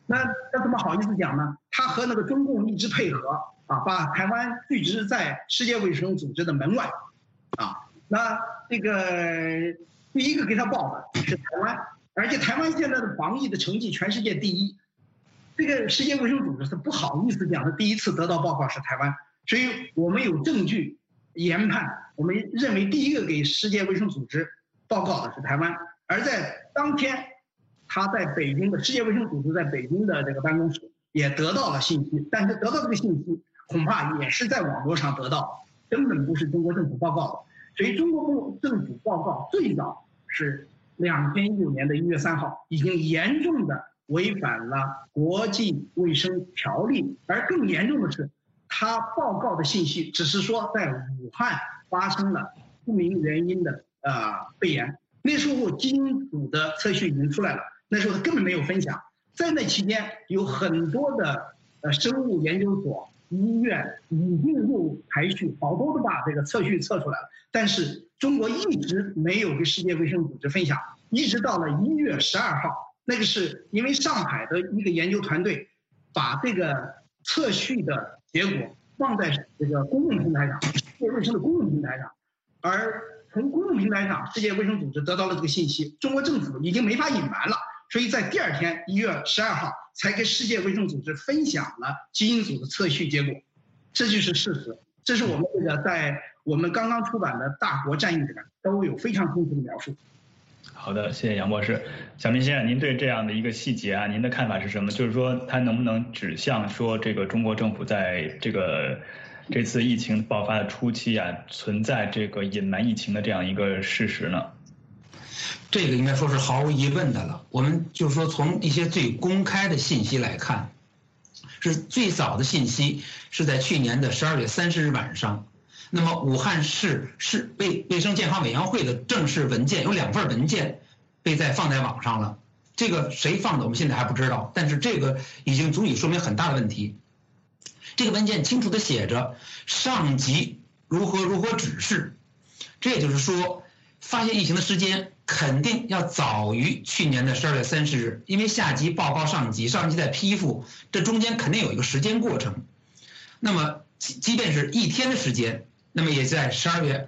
[SPEAKER 16] 那怎么好意思讲呢？他和那个中共一直配合啊，把台湾拒之在世界卫生组织的门外，啊，那这个第一个给他报的是台湾，而且台湾现在的防疫的成绩全世界第一，这个世界卫生组织是不好意思讲的，第一次得到报告是台湾，所以我们有证据研判，我们认为第一个给世界卫生组织报告的是台湾，而在当天，他在北京的世界卫生组织在北京的这个办公室也得到了信息，但是得到这个信息恐怕也是在网络上得到，根本不是中国政府报告的。所以中国政府报告最早是2016年的1月3号，已经严重的违反了国际卫生条例，而更严重的是，他报告的信息只是说在武汉发生了不明原因的肺炎，那时候基因组的测序已经出来了，那时候他根本没有分享。在那期间，有很多的生物研究所、医院已经入排序，好多都把这个测序测出来了，但是中国一直没有跟世界卫生组织分享，一直到了1月12号，那个是因为上海的一个研究团队把这个测序的结果放在这个公共平台上，世界卫生的公共平台上，而从公共平台上，世界卫生组织得到了这个信息，中国政府已经没法隐瞒了，所以在第二天1月12号才跟世界卫生组织分享了基因组的测序结果，这就是事实。这是我们这个在我们刚刚出版的《大国战役》里面都有非常丰富的描述。
[SPEAKER 15] 好的，谢谢杨博士。小明先生，您对这样的一个细节您的看法是什么？就是说，它能不能指向说这个中国政府在这次疫情爆发的初期存在这个隐瞒疫情的这样一个事实呢？
[SPEAKER 17] 这个应该说是毫无疑问的了。我们就是说，从一些最公开的信息来看，是最早的信息是在去年的12月30日晚上。那么武汉市卫生健康委员会的正式文件有2份文件放在网上了，这个谁放的我们现在还不知道，但是这个已经足以说明很大的问题。这个文件清楚地写着上级如何指示，这也就是说发现疫情的时间肯定要早于去年的12月30日，因为下级报告上级，上级在批复，这中间肯定有一个时间过程。那么即便是1天的时间，那么也在12月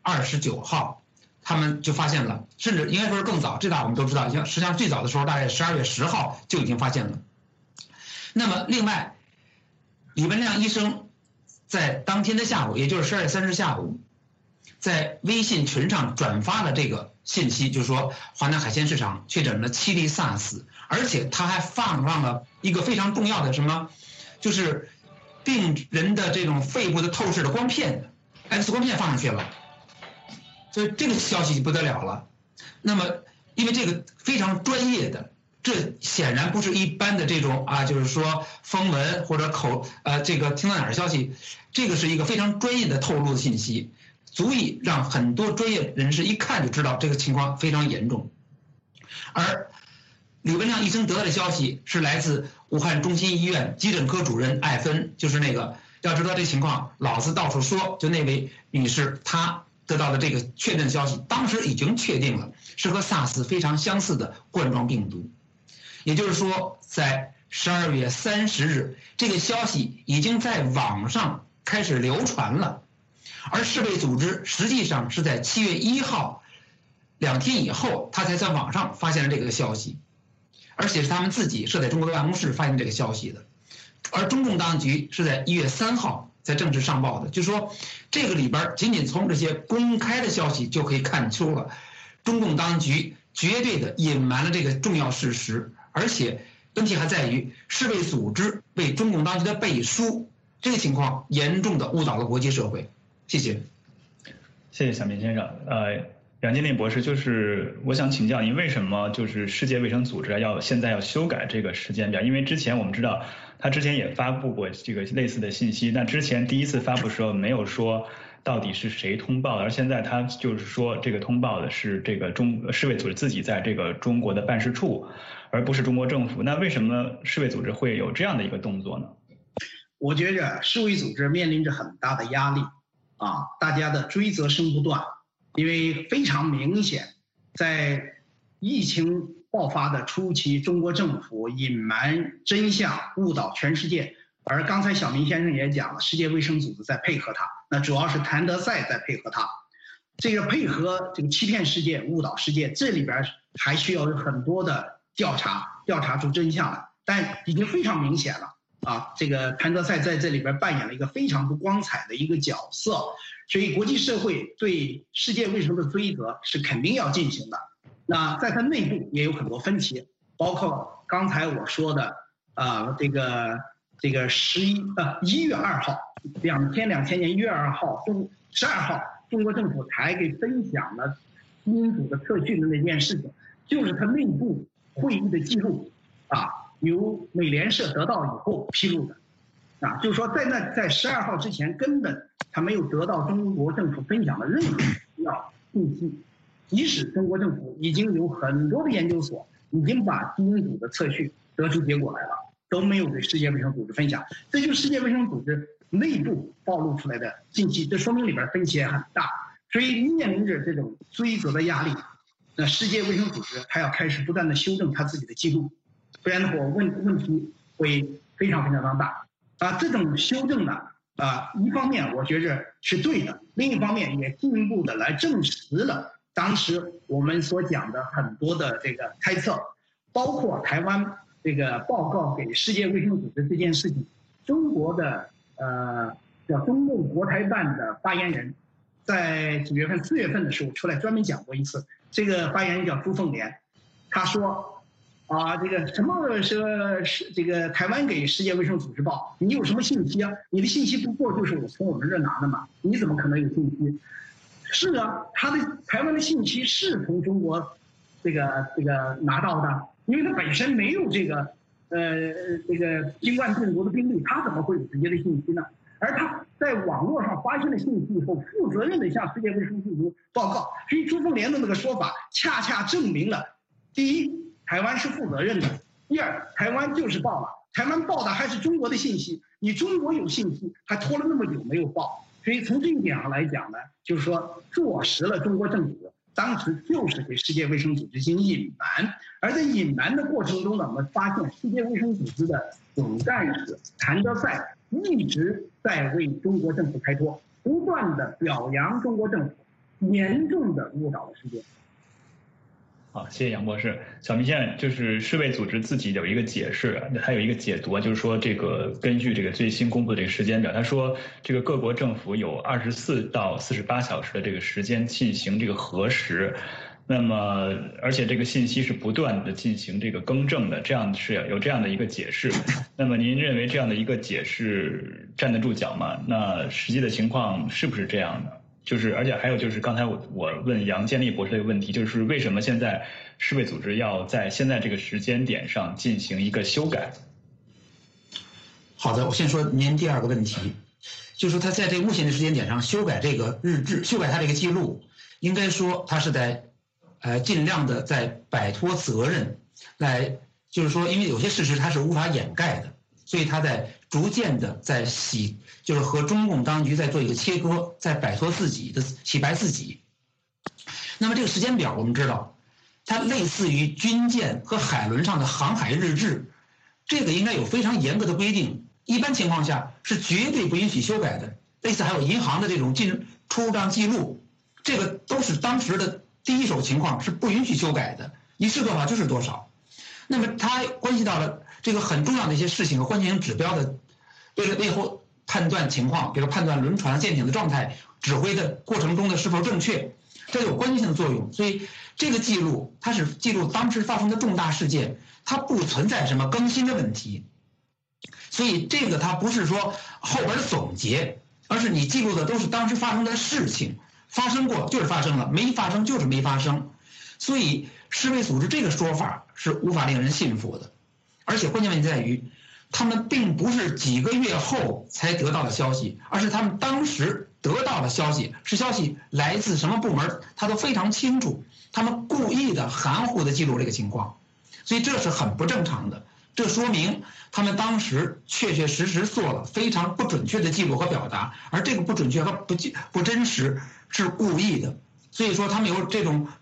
[SPEAKER 17] 29号，他们就发现了，甚至应该说是更早，这我们都知道，实际上最早的时候大概12月10号就已经发现了。那么另外，李文亮医生在当天的下午，也就是12月30日下午，在微信群上转发了这个信息，就是说华南海鲜市场确诊了7例 SARS， 而且他还放上了一个非常重要的什么，就是病人的这种肺部的透视的光片 X 光片放上去了，所以这个消息就不得了了。那么因为这个非常专业的，这显然不是一般的这种就是说风闻或者这个听到哪儿消息，这个是一个非常专业的透露的信息，足以让很多专业人士一看就知道这个情况非常严重。而李文亮医生得到的消息是来自武汉中心医院急诊科主任艾芬，就是那个要知道这情况老子到处说，就那位女士，她得到的这个确认消息，当时已经确定了是和 SARS 非常相似的冠状病毒。也就是说，在12月30日，这个消息已经在网上开始流传了，而世卫组织实际上是在7月1号2天以后，他才在网上发现了这个消息，而且是他们自己设在中国的办公室发现这个消息的，而中共当局是在1月3号才正式上报的。就是说，这个里边仅仅从这些公开的消息就可以看出了，中共当局绝对的隐瞒了这个重要事实。而且问题还在于世卫组织为中共当局的背书，这个情况严重的误导了国际社会。谢谢。
[SPEAKER 15] 谢谢小明先生。杨金林博士，就是我想请教您，为什么就是世界卫生组织现在要修改这个时间表？因为之前我们知道，他之前也发布过这个类似的信息，但之前第一次发布的时候没有说到底是谁通报的，而现在他就是说这个通报的是这个世卫组织自己在这个中国的办事处，而不是中国政府。那为什么世卫组织会有这样的一个动作呢？
[SPEAKER 16] 我觉着世卫组织面临着很大的压力大家的追责声不断，因为非常明显，在疫情爆发的初期，中国政府隐瞒真相，误导全世界。而刚才小明先生也讲了，世界卫生组织在配合他，那主要是谭德赛在配合他。这个配合这个欺骗世界、误导世界，这里边还需要有很多的调查出真相来。但已经非常明显了啊，这个谭德赛在这里边扮演了一个非常不光彩的一个角色，所以国际社会对世界卫生的追责是肯定要进行的。那在它内部也有很多分歧，包括刚才我说的这个1月2号，2000年1月2号12号，中国政府才给分享了基因组的测序的那件事情，就是它内部会议的记录由美联社得到以后披露的，就是说在12号之前根本他没有得到中国政府分享的任何重要信息，即使中国政府已经有很多的研究所已经把基因组的测序得出结果来了，都没有对世界卫生组织分享，这就是世界卫生组织内部暴露出来的信息，这说明里边分歧也很大，所以面临着这种追责的压力，那世界卫生组织它要开始不断的修正它自己的记录，不然的话问题会非常非常的大这种修正呢一方面我觉着是对的，另一方面也进一步的来证实了当时我们所讲的很多的这个猜测，包括台湾这个报告给世界卫生组织这件事情，中国的叫中共国台办的发言人在几月份4月份的时候出来专门讲过一次，这个发言人叫朱凤莲，他说这个什么是这个台湾给世界卫生组织报，你有什么信息啊？你的信息不过就是我从我们这拿的嘛，你怎么可能有信息？是啊，他的台湾的信息是从中国这个拿到的，因为他本身没有这个新冠病毒的病例，他怎么会有直接的信息呢？而他在网络上发现了信息以后，负责任的向世界卫生组织报告，所以朱凤莲的那个说法恰恰证明了，第一，台湾是负责任的；第二，台湾就是报了，台湾报的还是中国的信息，你中国有信息还拖了那么久没有报，所以从这一点上来讲呢，就是说坐实了中国政府当时就是给世界卫生组织进行隐瞒，而在隐瞒的过程中呢，我们发现世界卫生组织的总干事谭德赛一直在为中国政府开脱，不断的表扬中国政府严重的误导了世界。
[SPEAKER 15] 好，谢谢杨博士。小明先生，就是世卫组织自己有一个解释，还有一个解读，就是说这个根据这个最新公布的这个时间表，他说这个各国政府有24到48小时的这个时间进行这个核实，那么而且这个信息是不断的进行这个更正的，这样是有这样的一个解释。那么您认为这样的一个解释站得住脚吗？那实际的情况是不是这样的？就是而且还有就是刚才我问杨建立博士的一个问题，就是为什么现在世卫组织要在现在这个时间点上进行一个修改？
[SPEAKER 17] 好的，我先说您第二个问题，就是说他在这个目前的时间点上修改这个日志，修改他这个记录，应该说他是在尽量的在摆脱责任，来就是说因为有些事实他是无法掩盖的，所以他在逐渐的在就是和中共当局在做一个切割，在摆脱自己的洗白自己。那么这个时间表我们知道，它类似于军舰和海轮上的航海日志，这个应该有非常严格的规定，一般情况下是绝对不允许修改的。类似还有银行的这种出账记录，这个都是当时的第一手情况，是不允许修改的，你是多少就是多少。那么它关系到了这个很重要的一些事情和关键指标的，为了以后判断情况，比如判断轮船舰艇的状态、指挥的过程中的是否正确，这有关键性的作用。所以这个记录它是记录当时发生的重大事件，它不存在什么更新的问题。所以这个它不是说后边的总结，而是你记录的都是当时发生的事情，发生过就是发生了，没发生就是没发生。所以世卫组织这个说法是无法令人信服的，而且关键问题在于，他们并不是几个月后才得到的消息，而是他们当时得到的消息，是消息来自什么部门，他都非常清楚，他们故意的含糊的记录这个情况，所以这是很不正常的。这说明他们当时确确实实做了非常不准确的记录和表达，而这个不准确和不真实是故意的。所以说他们有这种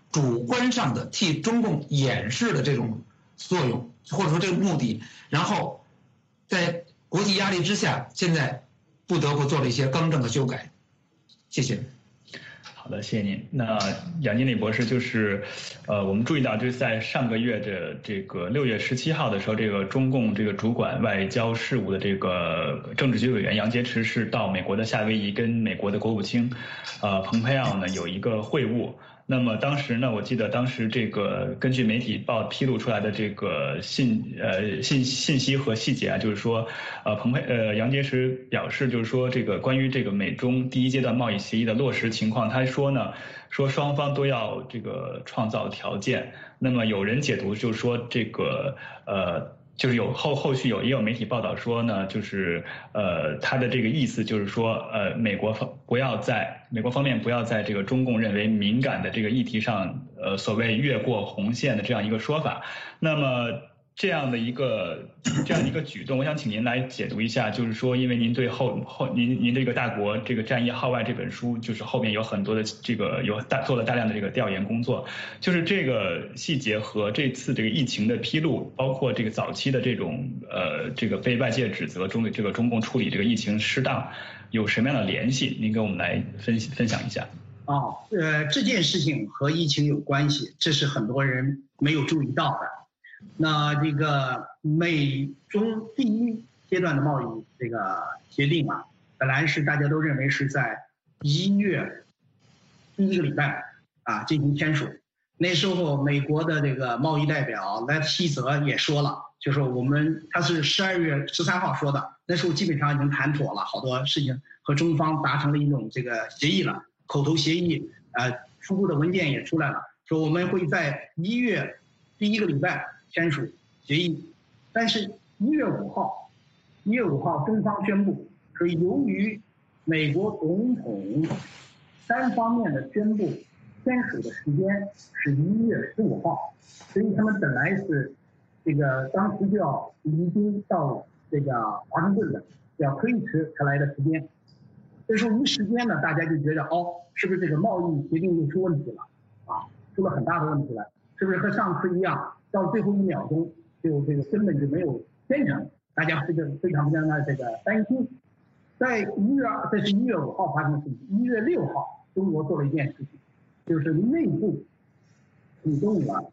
[SPEAKER 17] 主观上的替中共掩饰的这种作用，或者说这个目的，然后在国际压力之下，现在不得不做了一些更正的修改。谢谢。
[SPEAKER 15] 好的，谢谢您。那杨经理博士，就是我们注意到，就是在上个月的这个6月17号的时候，这个中共这个主管外交事务的这个政治局委员杨洁篪是到美国的夏威夷跟美国的国务卿蓬佩奥呢有一个会晤。那么当时呢，我记得当时这个根据媒体披露出来的这个信息和细节啊，就是说，杨洁篪表示，就是说这个关于这个美中第一阶段贸易协议的落实情况，他说呢，说双方都要这个创造条件。那么有人解读就是说这个就是有后续也有媒体报道说呢，就是他的这个意思就是说美国方面不要在这个中共认为敏感的这个议题上所谓越过红线的这样一个说法。那么这样的一个举动，我想请您来解读一下，就是说，因为您对您这个大国这个战役号外这本书，就是后面有很多的这个做了大量的这个调研工作，就是这个细节和这次这个疫情的披露，包括这个早期的这种这个被外界指责中共处理这个疫情失当，有什么样的联系？您给我们来分享一下。
[SPEAKER 16] 这件事情和疫情有关系，这是很多人没有注意到的。那这个美中第一阶段的贸易这个协定啊，本来是大家都认为是在1月第一个礼拜啊进行签署。那时候美国的这个贸易代表莱特希泽也说了，就说他是12月13号说的，那时候基本上已经谈妥了，好多事情和中方达成了一种这个协议了，口头协议，初步的文件也出来了，说我们会在1月第一个礼拜签署协议。但是1月5号中方宣布说，由于美国总统单方面的宣布签署的时间是1月15号，所以他们本来是这个当时就要离京到这个华盛顿的，要推迟才来的时间。这时候一时间呢，大家就觉得是不是这个贸易协定又出问题了啊？出了很大的问题了，是不是和上次一样，到最后1秒钟就这个根本就没有签成？大家非常的这个担心。在这是1月5号发生的事情。1月6号，中国做了一件事情，就是内部启动了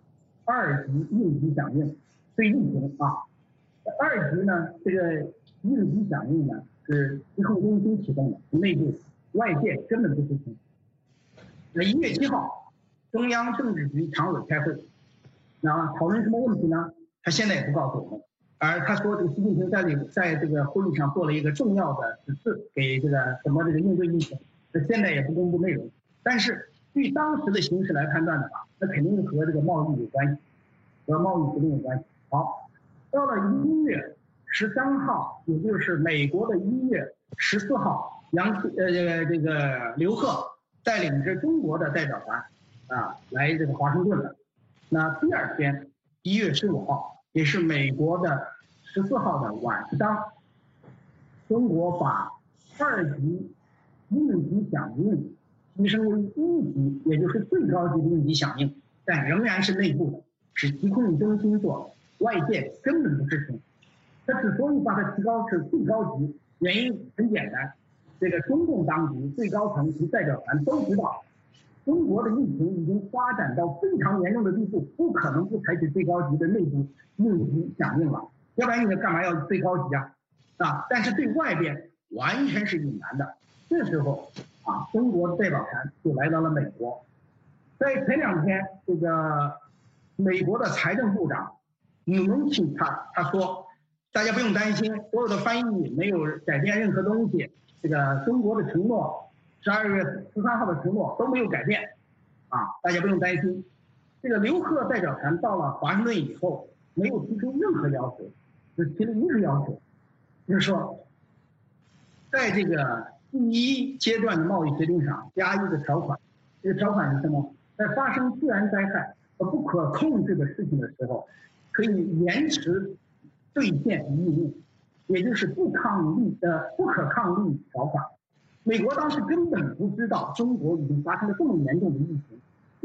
[SPEAKER 16] 2级应急响应，对疫情啊。2级呢，这个应急响应呢是疾控中心启动的，内部外界根本不知情。那1月7号，中央政治局常委开会，那讨论什么问题呢？他现在也不告诉我们。而他说，这个习近平在这个会议上做了一个重要的指示，给这个什么这个应对疫情，现在也不公布内容。但是据当时的形势来判断的话，那肯定和这个贸易有关系，和贸易协定有关系。好，到了1月13号，也就是美国的1月14号，这个刘鹤带领着中国的代表团来这个华盛顿了。那第二天1月15号。也是美国的14号的晚上，中国把2级应急响应提升为1级，也就是最高级的应急响应，但仍然是内部的，是疾控中心做的，外界根本不知情。他之所以把它提高至最高级，原因很简单，这个中共当局最高层及代表团都知道，中国的疫情已经发展到非常严重的地步，不可能不采取最高级的内部应急响应了，要不然你干嘛要最高级啊？但是对外边完全是隐瞒的。这时候中国代表团就来到了美国。在前2天，这个美国的财政部长努门钦他说，大家不用担心，所有的翻译没有改变任何东西，这个中国的承诺，12月13号的承诺都没有改变，大家不用担心。这个刘鹤代表团到了华盛顿以后，没有提出任何要求，只提了一个要求，就是说，在这个第1阶段的贸易协定上加一个条款，这个条款是什么？在发生自然灾害和不可控制的事情的时候，可以延迟兑现义务，也就是不可抗力条款。美国当时根本不知道中国已经发生了这么严重的疫情，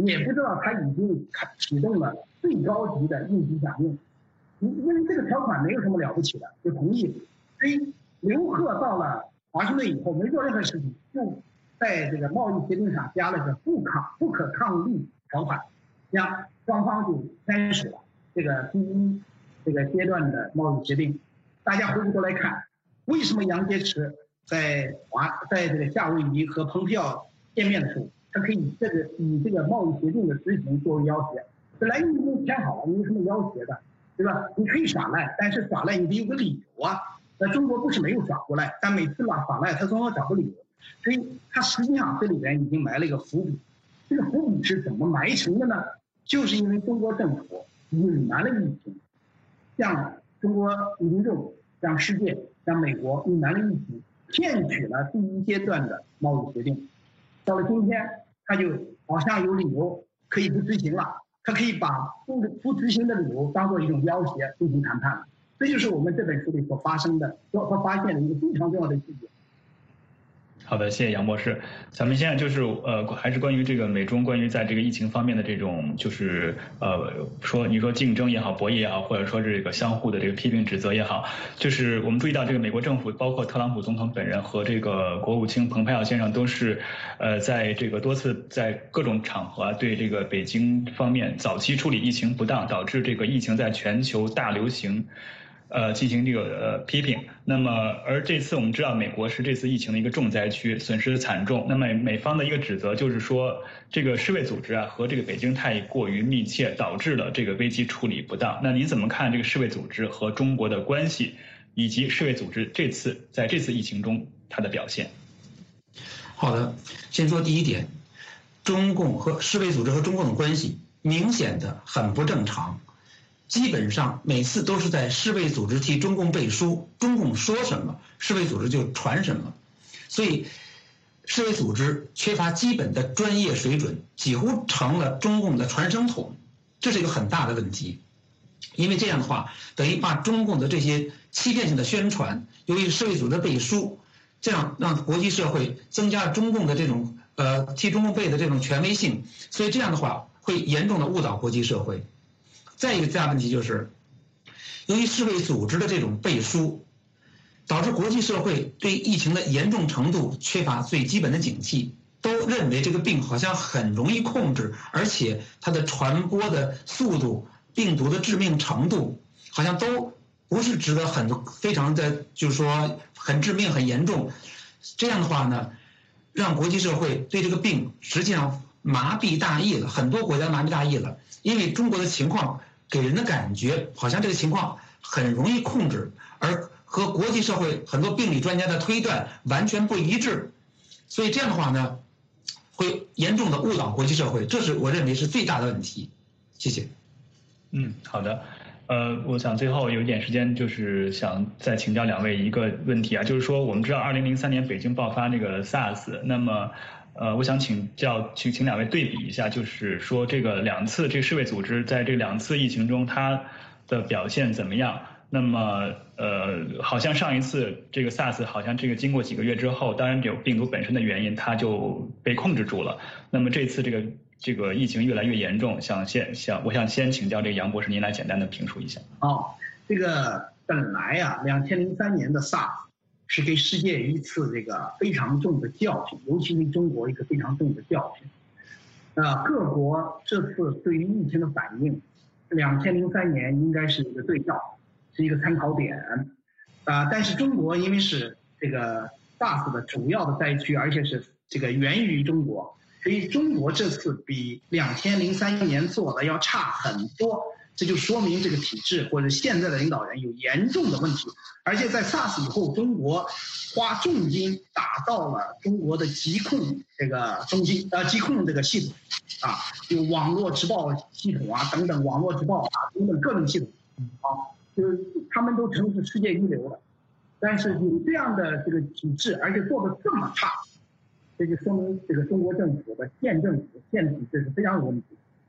[SPEAKER 16] 也不知道他已经启动了最高级的应急响应。因为这个条款没有什么了不起的，就同意。所以刘鹤到了华盛顿以后没做任何事情，就在这个贸易协定上加了个不可抗力条款，这样双方就签署了这个第一这个阶段的贸易协定。大家回过头来看，为什么杨洁篪在这个夏威夷和蓬佩奥见面的时候，他可以以这个贸易协定的执行作为要挟？本来你已经签好了，你有什么要挟的，对吧？你可以耍赖，但是耍赖你得有个理由啊。那中国不是没有耍过赖，但每次耍赖他总要找个理由，所以他实际上这里边已经埋了一个伏笔。这个伏笔是怎么埋成的呢？就是因为中国政府隐瞒了疫情，向中国民众、向世界、向美国隐瞒了疫情，骗取了第一阶段的贸易协定。到了今天，他就好像有理由可以不执行了，他可以把不执行的理由当做一种要挟进行谈判。这就是我们这本书里所发现的一个非常重要的细节。
[SPEAKER 15] 好的，谢谢杨博士。咱们现在就是还是关于这个美中关于在这个疫情方面的这种就是说你说竞争也好，博弈也好，或者说这个相互的这个批评指责也好，就是我们注意到这个美国政府，包括特朗普总统本人和这个国务卿蓬佩奥先生都是在这个多次在各种场合对这个北京方面早期处理疫情不当，导致这个疫情在全球大流行。进行这个批评。那么，而这次我们知道，美国是这次疫情的一个重灾区，损失惨重。那么美方的一个指责就是说，这个世卫组织啊和这个北京太过于密切，导致了这个危机处理不当。那您怎么看这个世卫组织和中国的关系，以及世卫组织在这次疫情中它的表现？
[SPEAKER 17] 好的，先说第一点，中共和世卫组织和中共的关系明显的很不正常。基本上每次都是在世卫组织替中共背书，中共说什么，世卫组织就传什么，所以世卫组织缺乏基本的专业水准，几乎成了中共的传声筒，这是一个很大的问题。因为这样的话，等于把中共的这些欺骗性的宣传，由于世卫组织的背书，这样让国际社会增加了中共的这种替中共背的这种权威性，所以这样的话会严重的误导国际社会。再一个大问题就是，由于世卫组织的这种背书，导致国际社会对疫情的严重程度缺乏最基本的警惕，都认为这个病好像很容易控制，而且它的传播的速度、病毒的致命程度，好像都不是值得非常的就是说很致命、很严重。这样的话呢，让国际社会对这个病实际上麻痹大意了，很多国家麻痹大意了，因为中国的情况给人的感觉好像这个情况很容易控制，而和国际社会很多病理专家的推断完全不一致，所以这样的话呢，会严重的误导国际社会，这是我认为是最大的问题。谢谢。
[SPEAKER 15] 好的。我想最后有一点时间，就是想再请教两位一个问题啊，就是说我们知道2003年北京爆发那个 SARS， 那么我想请两位对比一下，就是说这个两次这个世卫组织在这两次疫情中它的表现怎么样？那么好像上一次这个 SARS 好像这个经过几个月之后，当然有病毒本身的原因，它就被控制住了。那么这次这个疫情越来越严重，我想先请教这个杨博士，您来简单的评述一下。
[SPEAKER 16] 这个本来2003年的 SARS 是给世界一次这个非常重的教训，尤其是中国一个非常重的教训。各国这次对于疫情的反应，2003年应该是一个对照，是一个参考点。但是中国因为是这个 SARS 的主要的灾区，而且是这个源于中国，所以中国这次比2003年做的要差很多。这就说明这个体制或者现在的领导人有严重的问题，而且在 SARS 以后，中国花重金打造了中国的疾控这个疾控这个系统有网络直报系统等等，网络直报等等各种系统就是他们都称是世界一流的，但是有这样的这个体制，而且做的这么差，这就说明这个中国政府的县政府、县体制是非常有问题。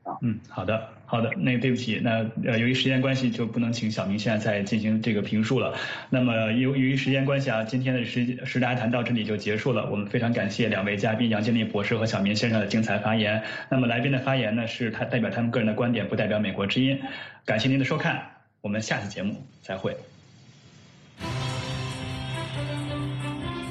[SPEAKER 15] 好的。那对不起，那由于时间关系，就不能请小明现在再进行这个评述了。那么由于时间关系啊，今天的时大家谈到这里就结束了。我们非常感谢两位嘉宾杨建立博士和小明先生的精彩发言。那么来宾的发言呢，是他代表他们个人的观点，不代表美国之音。感谢您的收看，我们下次节目再会。